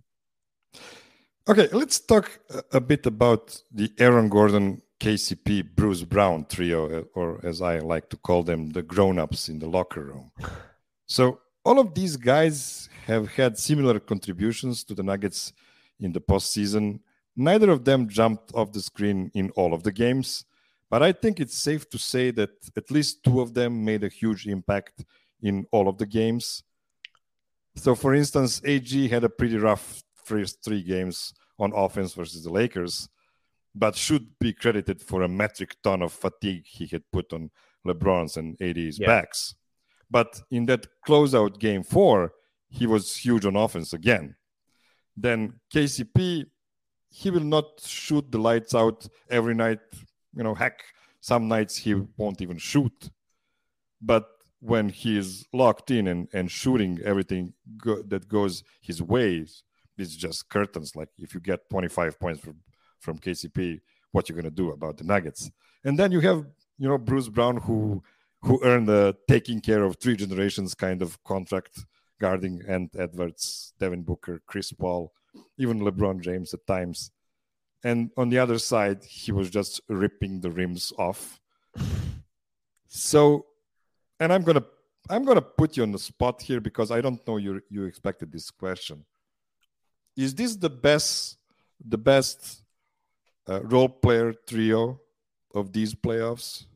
S4: Okay, let's talk a bit about the Aaron Gordon, K C P, Bruce Brown trio, or as I like to call them, the grown-ups in the locker room. So all of these guys have had similar contributions to the Nuggets in the postseason. Neither of them jumped off the screen in all of the games, but I think it's safe to say that at least two of them made a huge impact in all of the games. So, for instance, A G had a pretty rough first three games on offense versus the Lakers, but should be credited for a metric ton of fatigue he had put on LeBron's and A D's yeah. backs. But in that closeout game four, he was huge on offense again. Then K C P, he will not shoot the lights out every night. You know, heck, some nights he won't even shoot. But when he is locked in and, and shooting everything go- that goes his way, it's just curtains. Like, if you get twenty-five points from, from K C P, what you're going to do about the Nuggets? And then you have, you know, Bruce Brown, who who earned the taking care of three generations kind of contract, guarding Ant Edwards, Devin Booker, Chris Paul, even LeBron James at times. And on the other side, he was just ripping the rims off. So, and I'm gonna I'm gonna put you on the spot here, because I don't know you you expected this question. Is this the best the best uh, role player trio of these playoffs?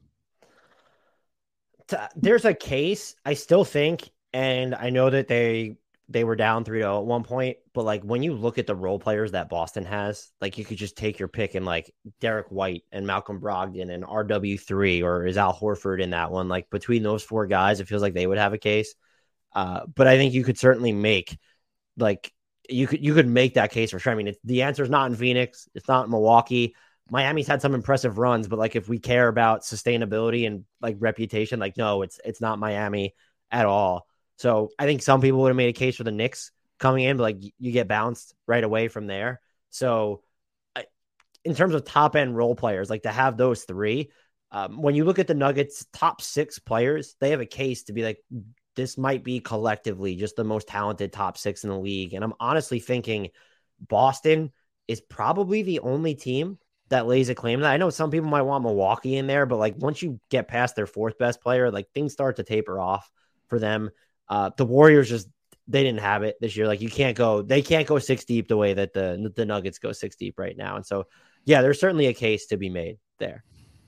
S5: There's a case, I still think, and I know that they they were down three oh at one point, but like when you look at the role players that Boston has, like you could just take your pick and like Derek White and Malcolm Brogdon and R W three, or is Al Horford in that one? Like between those four guys, it feels like they would have a case. Uh, but I think you could certainly make like you could you could make that case for sure. I mean, it's, the answer is not in Phoenix, it's not in Milwaukee. Miami's had some impressive runs, but like if we care about sustainability and like reputation, like no, it's it's not Miami at all. So I think some people would have made a case for the Knicks coming in, but like you get bounced right away from there. So I, in terms of top end role players, like to have those three, um, when you look at the Nuggets top six players, they have a case to be like, this might be collectively just the most talented top six in the league. And I'm honestly thinking Boston is probably the only team that lays a claim to that. I know some people might want Milwaukee in there, but like once you get past their fourth best player, like things start to taper off for them. Uh, the Warriors just, they didn't have it this year. Like you can't go, they can't go six deep the way that the, the Nuggets go six deep right now. And so, yeah, there's certainly a case to be made there.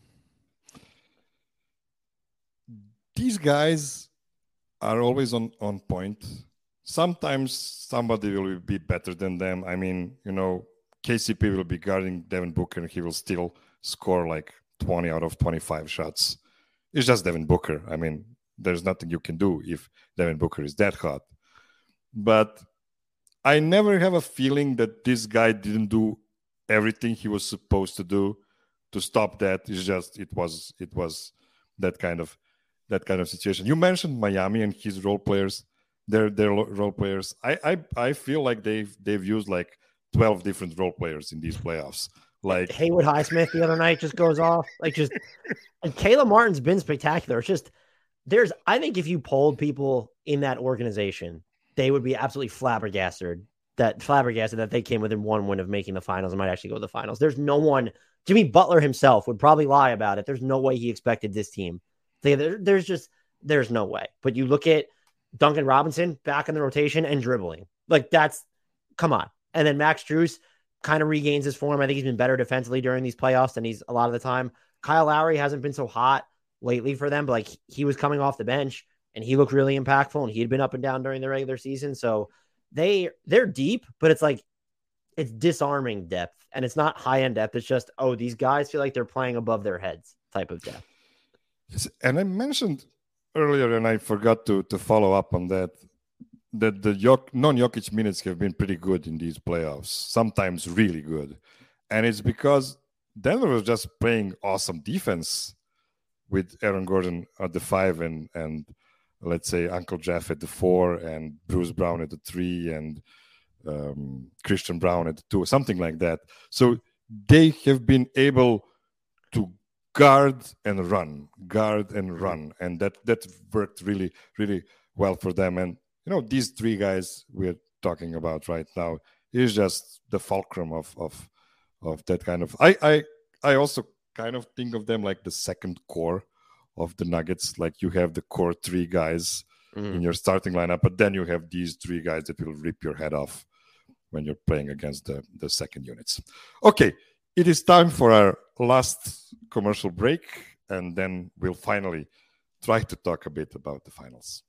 S4: These guys are always on, on point. Sometimes somebody will be better than them. I mean, you know, K C P will be guarding Devin Booker and he will still score like twenty out of twenty-five shots. It's just Devin Booker. I mean, there's nothing you can do if Devin Booker is that hot. But I never have a feeling that this guy didn't do everything he was supposed to do to stop that. It's just it was it was that kind of that kind of situation. You mentioned Miami and his role players. Their their role players. I I, I feel like they've they've used like twelve different role players in these playoffs. Like
S5: Haywood Highsmith the other night just goes off. Like just and Caleb Martin's been spectacular. It's just there's I think if you polled people in that organization, they would be absolutely flabbergasted that flabbergasted that they came within one win of making the finals and might actually go to the finals. There's no one. Jimmy Butler himself would probably lie about it. There's no way he expected this team. There, there's just there's no way. But you look at Duncan Robinson back in the rotation and dribbling. Like that's come on. And then Max Strus kind of regains his form. I think he's been better defensively during these playoffs than he's a lot of the time. Kyle Lowry hasn't been so hot lately for them, but like he was coming off the bench and he looked really impactful and he had been up and down during the regular season. So they, they're deep, but it's like, it's disarming depth and it's not high end depth. It's just, oh, these guys feel like they're playing above their heads type of depth.
S4: Yes, and I mentioned earlier, and I forgot to, to follow up on that, that the Jok- non-Jokic minutes have been pretty good in these playoffs, sometimes really good. And it's because Denver was just playing awesome defense with Aaron Gordon at the five and, and let's say Uncle Jeff at the four and Bruce Brown at the three and um, Christian Brown at the two, something like that. So they have been able to guard and run, guard and run. And that, that worked really, really well for them. And you know, these three guys we're talking about right now is just the fulcrum of of of that kind of. I I I also kind of think of them like the second core of the Nuggets. Like you have the core three guys mm. in your starting lineup, but then you have these three guys that will rip your head off when you're playing against the the second units. Okay, it is time for our last commercial break, and then we'll finally try to talk a bit about the finals.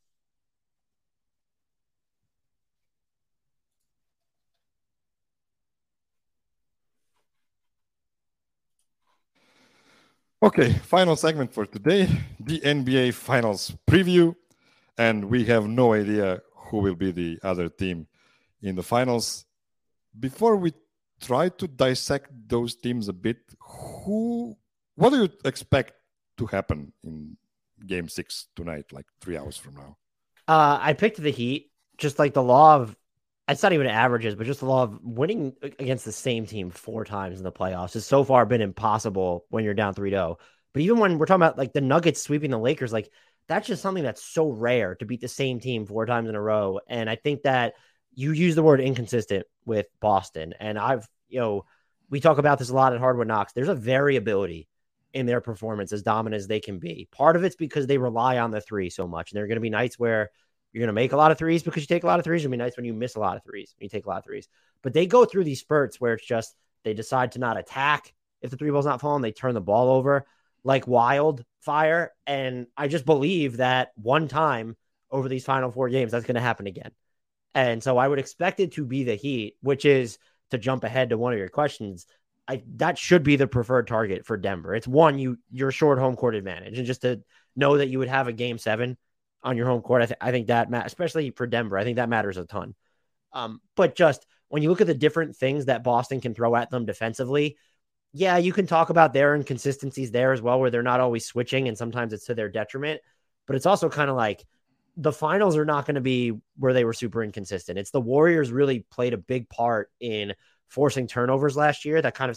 S4: Okay, final segment for today, the N B A Finals preview. And we have no idea who will be the other team in the finals. Before we try to dissect those teams a bit, who, what do you expect to happen in game six tonight, like three hours from now?
S5: Uh, I picked the Heat, just like the law of, it's not even averages, but just the law of winning against the same team four times in the playoffs has so far been impossible when you're down three oh. But even when we're talking about like the Nuggets sweeping the Lakers, like that's just something that's so rare to beat the same team four times in a row. And I think that you use the word inconsistent with Boston. And I've, you know, we talk about this a lot at Hardwood Knocks. There's a variability in their performance as dominant as they can be. Part of it's because they rely on the three so much. And there are going to be nights where you're going to make a lot of threes because you take a lot of threes. There'll be nights when you miss a lot of threes and you take a lot of threes. But they go through these spurts where it's just they decide to not attack. If the three ball's not falling, they turn the ball over like wildfire. And I just believe that one time over these final four games, that's going to happen again. And so I would expect it to be the Heat, which is to jump ahead to one of your questions. I, that should be the preferred target for Denver. It's one, you, you're short home court advantage. And just to know that you would have a game seven on your home court, I, th- I think that, ma- especially for Denver, I think that matters a ton. Um, but just when you look at the different things that Boston can throw at them defensively, yeah, you can talk about their inconsistencies there as well, where they're not always switching and sometimes it's to their detriment. But it's also kind of like the finals are not going to be where they were super inconsistent. It's the Warriors really played a big part in forcing turnovers last year that kind of sent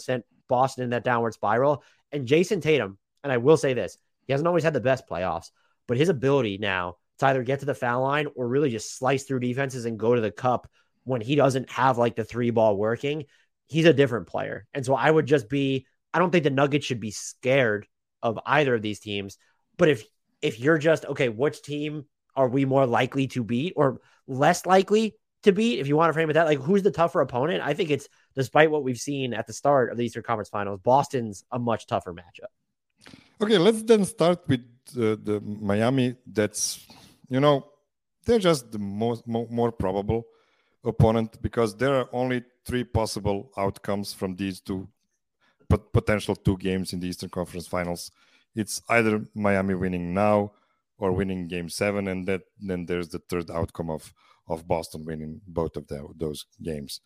S5: Boston in that downward spiral. And Jason Tatum, and I will say this, he hasn't always had the best playoffs, but his ability now to either get to the foul line or really just slice through defenses and go to the cup when he doesn't have like the three ball working, he's a different player. And so I would just be, I don't think the Nuggets should be scared of either of these teams. But if, if you're just, okay, which team are we more likely to beat or less likely to beat? If you want to frame it that, like who's the tougher opponent? I think it's, despite what we've seen at the start of the Eastern Conference Finals, Boston's a much tougher matchup.
S4: Okay, let's then start with uh, the Miami. That's, you know, they're just the most mo- more probable opponent because there are only three possible outcomes from these two pot- potential two games in the Eastern Conference Finals. It's either Miami winning now or winning Game Seven, and that then there's the third outcome of of Boston winning both of the, those games.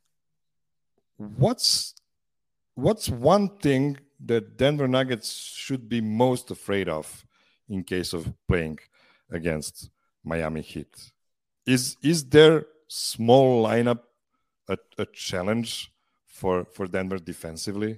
S4: What's what's one thing that Denver Nuggets should be most afraid of in case of playing against Miami Heat? Is is their small lineup a, a challenge for for Denver defensively,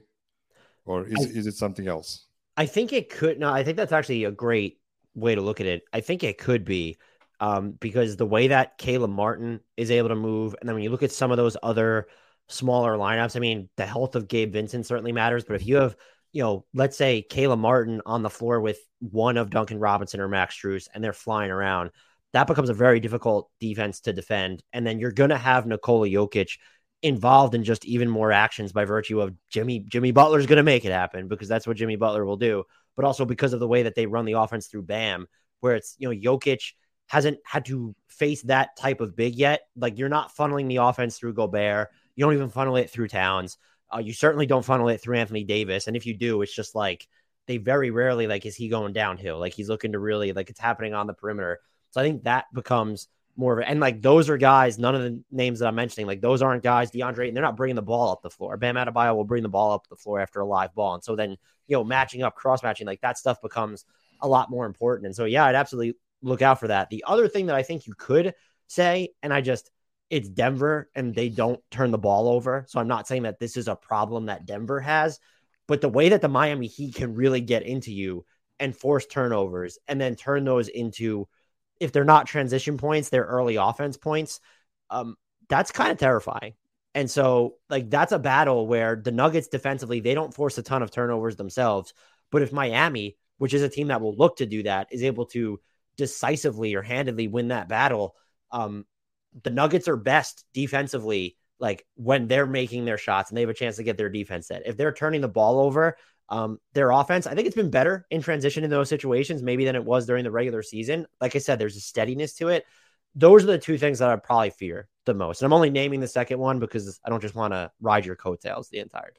S4: or is I, is it something else?
S5: I think it could. No, I think that's actually a great way to look at it. I think it could be um, because the way that Caleb Martin is able to move, and then when you look at some of those other smaller lineups, I mean, the health of Gabe Vincent certainly matters, but if you have, you know, let's say Caleb Martin on the floor with one of Duncan Robinson or Max Strus, and they're flying around, that becomes a very difficult defense to defend. And then you're going to have Nikola Jokic involved in just even more actions by virtue of Jimmy, Jimmy Butler's going to make it happen because that's what Jimmy Butler will do. But also because of the way that they run the offense through Bam, where it's, you know, Jokic hasn't had to face that type of big yet. Like you're not funneling the offense through Gobert. You don't even funnel it through Towns. Uh, you certainly don't funnel it through Anthony Davis. And if you do, it's just like they very rarely, like, is he going downhill? Like he's looking to really, like it's happening on the perimeter. So I think that becomes more of it. And like those are guys, none of the names that I'm mentioning, like those aren't guys, DeAndre, and they're not bringing the ball up the floor. Bam Adebayo will bring the ball up the floor after a live ball. And so then, you know, matching up, cross matching, like that stuff becomes a lot more important. And so, yeah, I'd absolutely look out for that. The other thing that I think you could say, and I just, it's Denver and they don't turn the ball over. So I'm not saying that this is a problem that Denver has, but the way that the Miami Heat can really get into you and force turnovers and then turn those into, if they're not transition points, they're early offense points. Um, that's kind of terrifying. And so like, that's a battle where the Nuggets defensively, they don't force a ton of turnovers themselves. But if Miami, which is a team that will look to do that, is able to decisively or handedly win that battle, um, the Nuggets are best defensively, like when they're making their shots and they have a chance to get their defense set. If they're turning the ball over, um, their offense, I think it's been better in transition in those situations, maybe than it was during the regular season. Like I said, there's a steadiness to it. Those are the two things that I probably fear the most. And I'm only naming the second one because I don't just want to ride your coattails the entire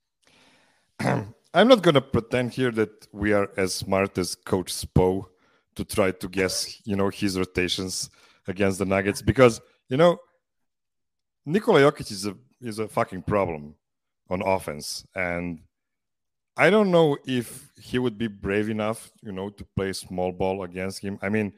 S4: time. I'm not going to pretend here that we are as smart as Coach Spo to try to guess, you know, his rotations against the Nuggets because, you know, Nikola Jokic is a is a fucking problem on offense. And I don't know if he would be brave enough, you know, to play small ball against him. I mean,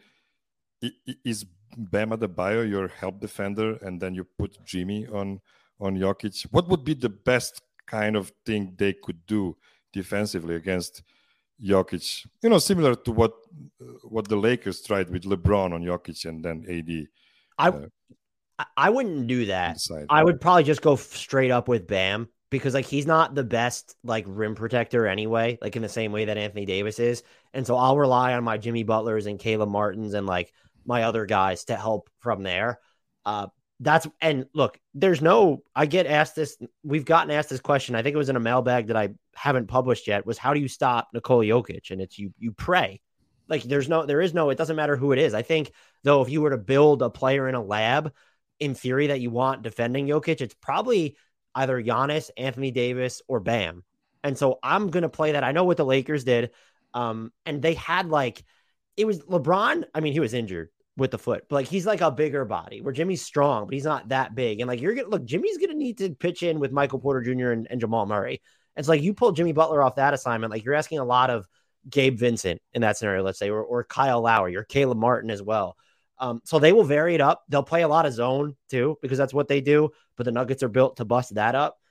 S4: is Bam Adebayo your help defender and then you put Jimmy on, on Jokic? What would be the best kind of thing they could do defensively against Jokic? You know, similar to what what the Lakers tried with LeBron on Jokic and then A D.
S5: I uh, I wouldn't do that. Inside. I would probably just go straight up with Bam because like he's not the best like rim protector anyway, like in the same way that Anthony Davis is. And so I'll rely on my Jimmy Butlers and Caleb Martins and like my other guys to help from there. Uh, that's and look, there's no, I get asked this. We've gotten asked this question. I think it was in a mailbag that I haven't published yet was how do you stop Nikola Jokic? And it's you, you pray. Like there's no, there is no, it doesn't matter who it is. I think though, if you were to build a player in a lab in theory that you want defending Jokic, it's probably either Giannis, Anthony Davis, or Bam. And so I'm going to play that. I know what the Lakers did. Um, and they had like, it was LeBron. I mean, he was injured with the foot, but like, he's like a bigger body where Jimmy's strong, but he's not that big. And like, you're going to look, Jimmy's going to need to pitch in with Michael Porter Junior and, and Jamal Murray. It's like, you pull Jimmy Butler off that assignment. Like you're asking a lot of Gabe Vincent in that scenario, let's say, or, or Kyle Lowry or Caleb Martin as well. Um, so they will vary it up. They'll play a lot of zone too, because that's what they do. But the Nuggets are built to bust that up.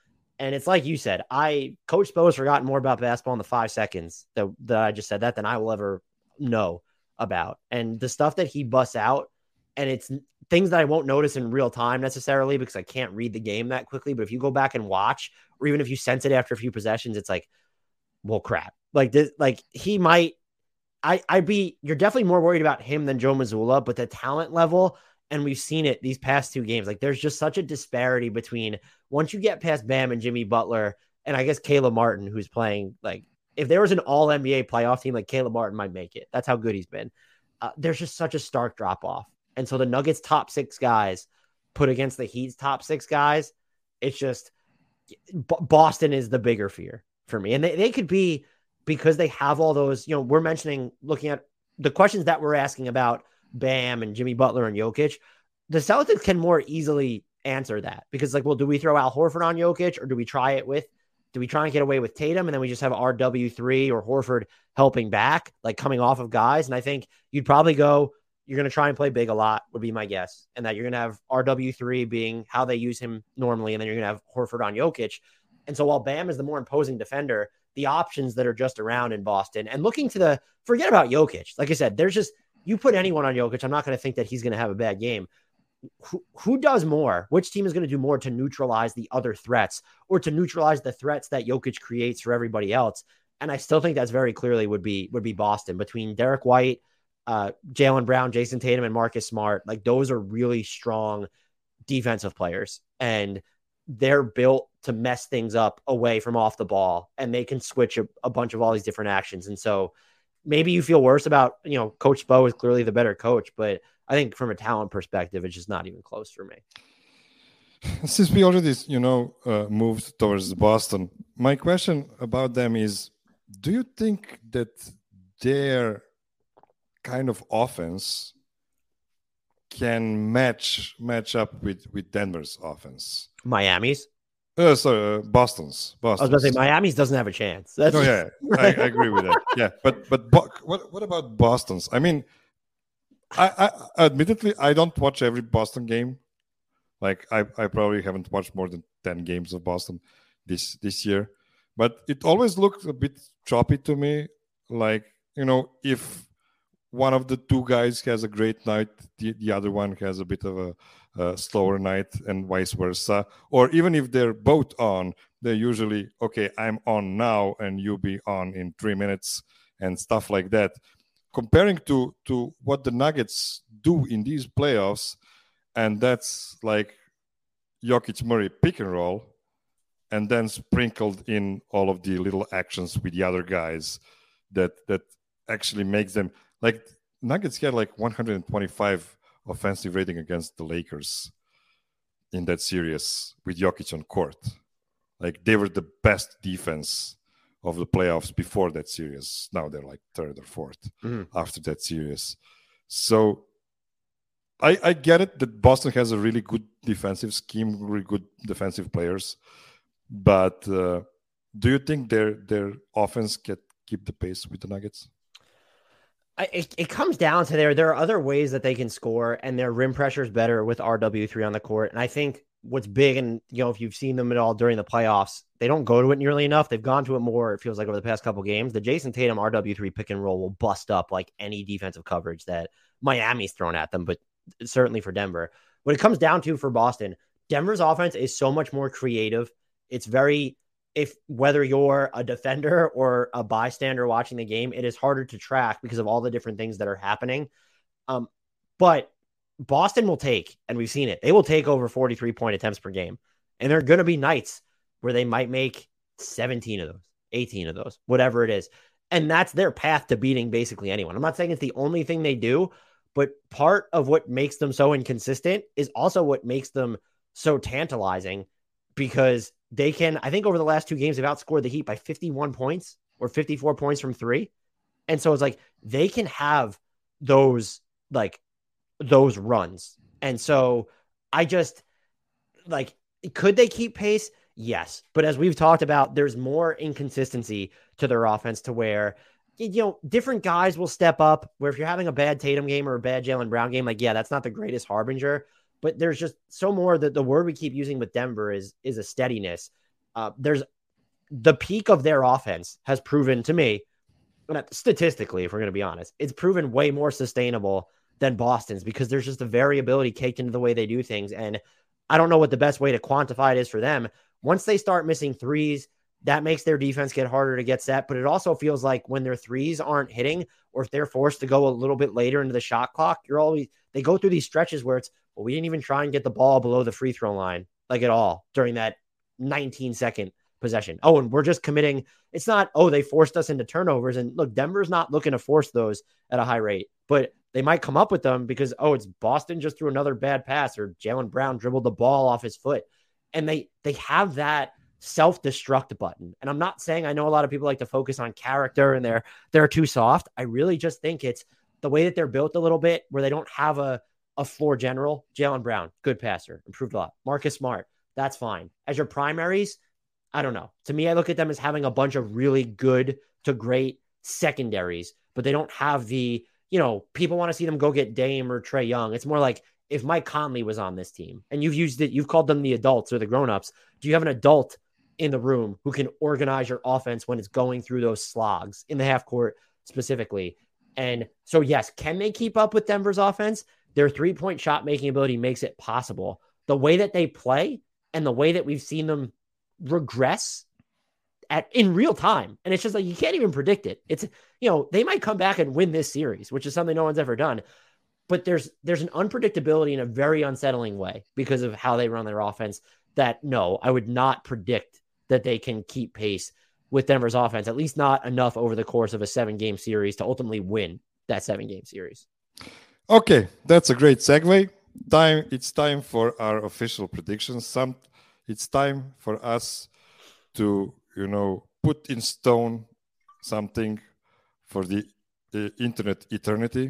S5: And it's like you said, I Coach Spo has forgotten more about basketball in the five seconds that, that I just said that than I will ever know about. And the stuff that he busts out, and it's things that I won't notice in real time necessarily because I can't read the game that quickly. But if you go back and watch, or even if you sense it after a few possessions, it's like, well, crap. Like this, like he might, I, I'd be, you're definitely more worried about him than Joe Mazzulla, but the talent level, and we've seen it these past two games, like there's just such a disparity between once you get past Bam and Jimmy Butler, and I guess Caleb Martin, who's playing like, if there was an all N B A playoff team, like Caleb Martin might make it. That's how good he's been. Uh, there's just such a stark drop off. And so the Nuggets top six guys put against the Heat's top six guys, it's just B- Boston is the bigger fear for me. And they, they could be, because they have all those, you know, we're mentioning, looking at the questions that we're asking about Bam and Jimmy Butler and Jokic, the Celtics can more easily answer that because like, well, do we throw Al Horford on Jokic or do we try it with, do we try and get away with Tatum and then we just have R W three or Horford helping back, like coming off of guys? And I think you'd probably go, you're going to try and play big a lot would be my guess. And that you're going to have R W three being how they use him normally. And then you're going to have Horford on Jokic. And so while Bam is the more imposing defender, the options that are just around in Boston and looking to the, forget about Jokic. Like I said, there's just, you put anyone on Jokic, I'm not going to think that he's going to have a bad game. Who, who does more? Which team is going to do more to neutralize the other threats or to neutralize the threats that Jokic creates for everybody else? And I still think that's very clearly would be, would be Boston between Derek White, uh, Jaylen Brown, Jason Tatum, and Marcus Smart. Like those are really strong defensive players and they're built to mess things up away from off the ball and they can switch a, a bunch of all these different actions. And so maybe you feel worse about, you know, Coach Spo is clearly the better coach, but I think from a talent perspective, it's just not even close for me.
S4: Since we already, you know, uh, moved towards Boston, my question about them is, do you think that their kind of offense can match match up with, with Denver's offense?
S5: Miami's?
S4: Uh, sorry, uh, Boston's. Boston's.
S5: I was going to say Miami's doesn't have a chance. That's
S4: no, yeah, I, I agree with that. Yeah, but but Bo- what what about Boston's? I mean, I, I admittedly I don't watch every Boston game. Like I, I probably haven't watched more than ten games of Boston this this year, but it always looked a bit choppy to me. Like, you know, if one of the two guys has a great night, the, the other one has a bit of a, a slower night and vice versa. Or even if they're both on, they're usually, okay, I'm on now and you be on in three minutes and stuff like that. Comparing to, to what the Nuggets do in these playoffs, and that's like Jokic Murray pick and roll, and then sprinkled in all of the little actions with the other guys that that actually makes them, like Nuggets had like one hundred twenty-five offensive rating against the Lakers in that series with Jokic on court. Like they were the best defense of the playoffs before that series. Now they're like third or fourth mm-hmm. after that series. So I, I get it that Boston has a really good defensive scheme, really good defensive players. But uh, do you think their their offense can keep the pace with the Nuggets?
S5: I, it, it comes down to there. There are other ways that they can score, and their rim pressure is better with R W three on the court. And I think what's big, and you know, if you've seen them at all during the playoffs, they don't go to it nearly enough. They've gone to it more, it feels like, over the past couple games. The Jason Tatum R W three pick and roll will bust up like any defensive coverage that Miami's thrown at them, but certainly for Denver. What it comes down to for Boston, Denver's offense is so much more creative. It's very, if whether you're a defender or a bystander watching the game, it is harder to track because of all the different things that are happening. Um, but Boston will take, and we've seen it, they will take over forty-three point attempts per game. And there are going to be nights where they might make seventeen of those, eighteen of those, whatever it is. And that's their path to beating basically anyone. I'm not saying it's the only thing they do, but part of what makes them so inconsistent is also what makes them so tantalizing, because they can, I think over the last two games, they've outscored the Heat by fifty-one points or fifty-four points from three. And so it's like, they can have those, like those runs. And so I just like, could they keep pace? Yes. But as we've talked about, there's more inconsistency to their offense to where, you know, different guys will step up, where if you're having a bad Tatum game or a bad Jaylen Brown game, like, yeah, that's not the greatest harbinger, but there's just so more that the word we keep using with Denver is, is a steadiness. Uh, there's the peak of their offense has proven to me, statistically, if we're going to be honest, it's proven way more sustainable than Boston's because there's just a variability caked into the way they do things. And I don't know what the best way to quantify it is for them. Once they start missing threes, that makes their defense get harder to get set. But it also feels like when their threes aren't hitting, or if they're forced to go a little bit later into the shot clock, you're always, they go through these stretches where it's, well, we didn't even try and get the ball below the free throw line, like at all during that nineteen second possession. Oh, and we're just committing. It's not, oh, they forced us into turnovers. And look, Denver's not looking to force those at a high rate, but they might come up with them because, oh, it's Boston just threw another bad pass, or Jaylen Brown dribbled the ball off his foot. And they, they have that self-destruct button. And I'm not saying, I know a lot of people like to focus on character and they're, they're too soft. I really just think it's the way that they're built a little bit where they don't have a, a floor general. Jaylen Brown, good passer, improved a lot. Marcus Smart, that's fine. As your primaries, I don't know. To me, I look at them as having a bunch of really good to great secondaries, but they don't have the, you know, people want to see them go get Dame or Trae Young. It's more like if Mike Conley was on this team and you've used it, you've called them the adults or the grownups. Do you have an adult in the room who can organize your offense when it's going through those slogs in the half court specifically? And so, yes, can they keep up with Denver's offense? Their three-point shot making ability makes it possible. The way that they play and the way that we've seen them regress at in real time. And it's just like, you can't even predict it. It's, you know, they might come back and win this series, which is something no one's ever done. But there's, there's an unpredictability in a very unsettling way because of how they run their offense that no, I would not predict that they can keep pace with Denver's offense, at least not enough over the course of a seven game series to ultimately win that seven game series.
S4: Okay. That's a great segue. Time. It's time for our official predictions. Some, it's time for us to, you know, put in stone something for the uh, internet eternity.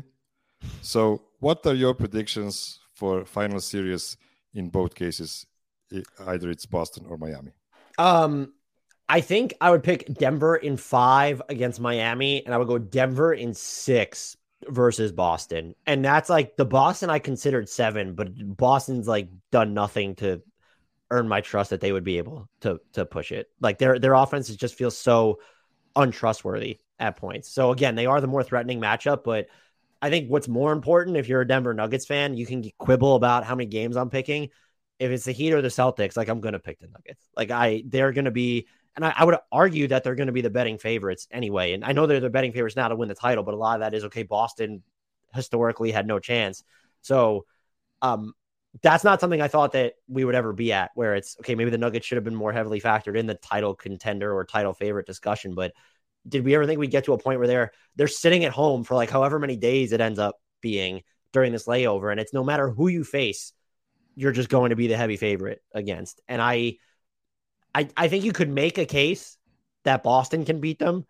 S4: So what are your predictions for final series in both cases? Either it's Boston or Miami.
S5: Um, I think I would pick Denver in five against Miami, and I would go Denver in six versus Boston. And that's like the Boston I considered seven, but Boston's like done nothing to earn my trust that they would be able to to push it. Like their their offense just feels so untrustworthy at points. So again, they are the more threatening matchup, but I think what's more important, if you're a Denver Nuggets fan, you can quibble about how many games I'm picking. If it's the Heat or the Celtics, like I'm going to pick the Nuggets. Like I, they're going to be, and I, I would argue that they're going to be the betting favorites anyway. And I know they're the betting favorites now to win the title, but a lot of that is, okay, Boston historically had no chance. So um, that's not something I thought that we would ever be at, where it's, okay, maybe the Nuggets should have been more heavily factored in the title contender or title favorite discussion. But did we ever think we'd get to a point where they're, they're sitting at home for like however many days it ends up being during this layover? And it's no matter who you face, you're just going to be the heavy favorite against. And I, I, I think you could make a case that Boston can beat them.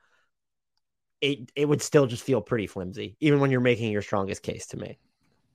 S5: It, it would still just feel pretty flimsy, even when you're making your strongest case to me.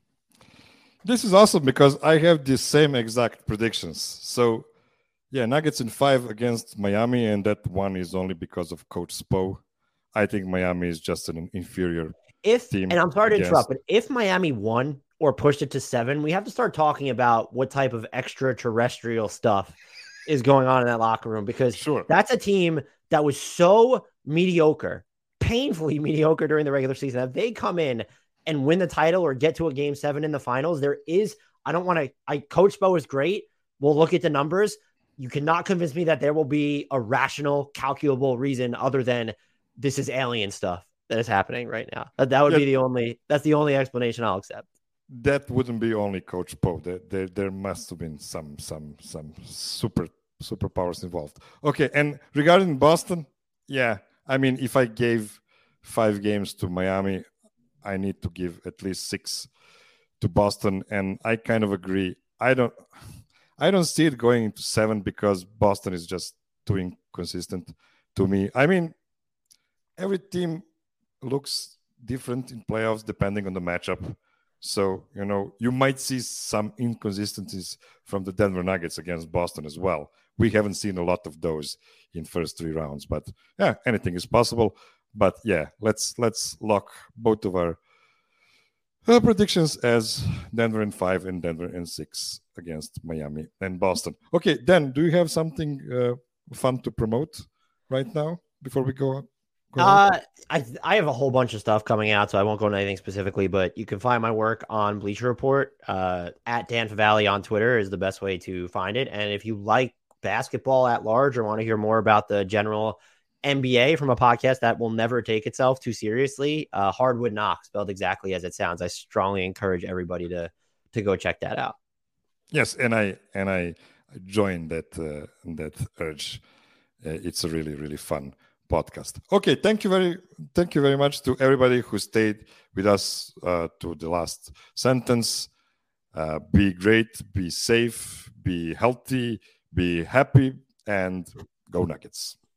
S4: This is awesome because I have the same exact predictions. So yeah, Nuggets in five against Miami, and that one is only because of Coach Spo. I think Miami is just an inferior
S5: if,
S4: team.
S5: And I'm sorry to
S4: against...
S5: interrupt, but if Miami won or pushed it to seven, we have to start talking about what type of extraterrestrial stuff is going on in that locker room, because
S4: sure.
S5: That's a team that was so mediocre, painfully mediocre during the regular season, that they come in and win the title or get to a game seven in the finals. There is, I don't want to, I Coach Spo is great. We'll look at the numbers. You cannot convince me that there will be a rational, calculable reason other than this is alien stuff that is happening right now. That, that would yeah. be the only, that's the only explanation I'll accept.
S4: That wouldn't be only Coach Poe. There, there, there must have been some, some, some super, superpowers involved. Okay, and regarding Boston, yeah, I mean, if I gave five games to Miami, I need to give at least six to Boston, and I kind of agree. I don't, I don't see it going into seven because Boston is just too inconsistent to me. I mean, every team looks different in playoffs depending on the matchup. So, you know, you might see some inconsistencies from the Denver Nuggets against Boston as well. We haven't seen a lot of those in first three rounds, but yeah, anything is possible. But yeah, let's let's lock both of our uh, predictions as Denver in five and Denver in six against Miami and Boston. Okay, Dan, do you have something uh, fun to promote right now before we go? go
S5: uh, I I have a whole bunch of stuff coming out, so I won't go into anything specifically. But you can find my work on Bleacher Report. Uh, at Dan Favale on Twitter is the best way to find it. And if you like basketball at large or want to hear more about the general N B A from a podcast that will never take itself too seriously, uh, Hardwood Knocks, spelled exactly as it sounds. I strongly encourage everybody to to go check that out.
S4: Yes, and I and I join that uh, that urge. Uh, it's a really really fun podcast. Okay, thank you very thank you very much to everybody who stayed with us uh, to the last sentence. Uh, be great, be safe, be healthy, be happy, and go Nuggets.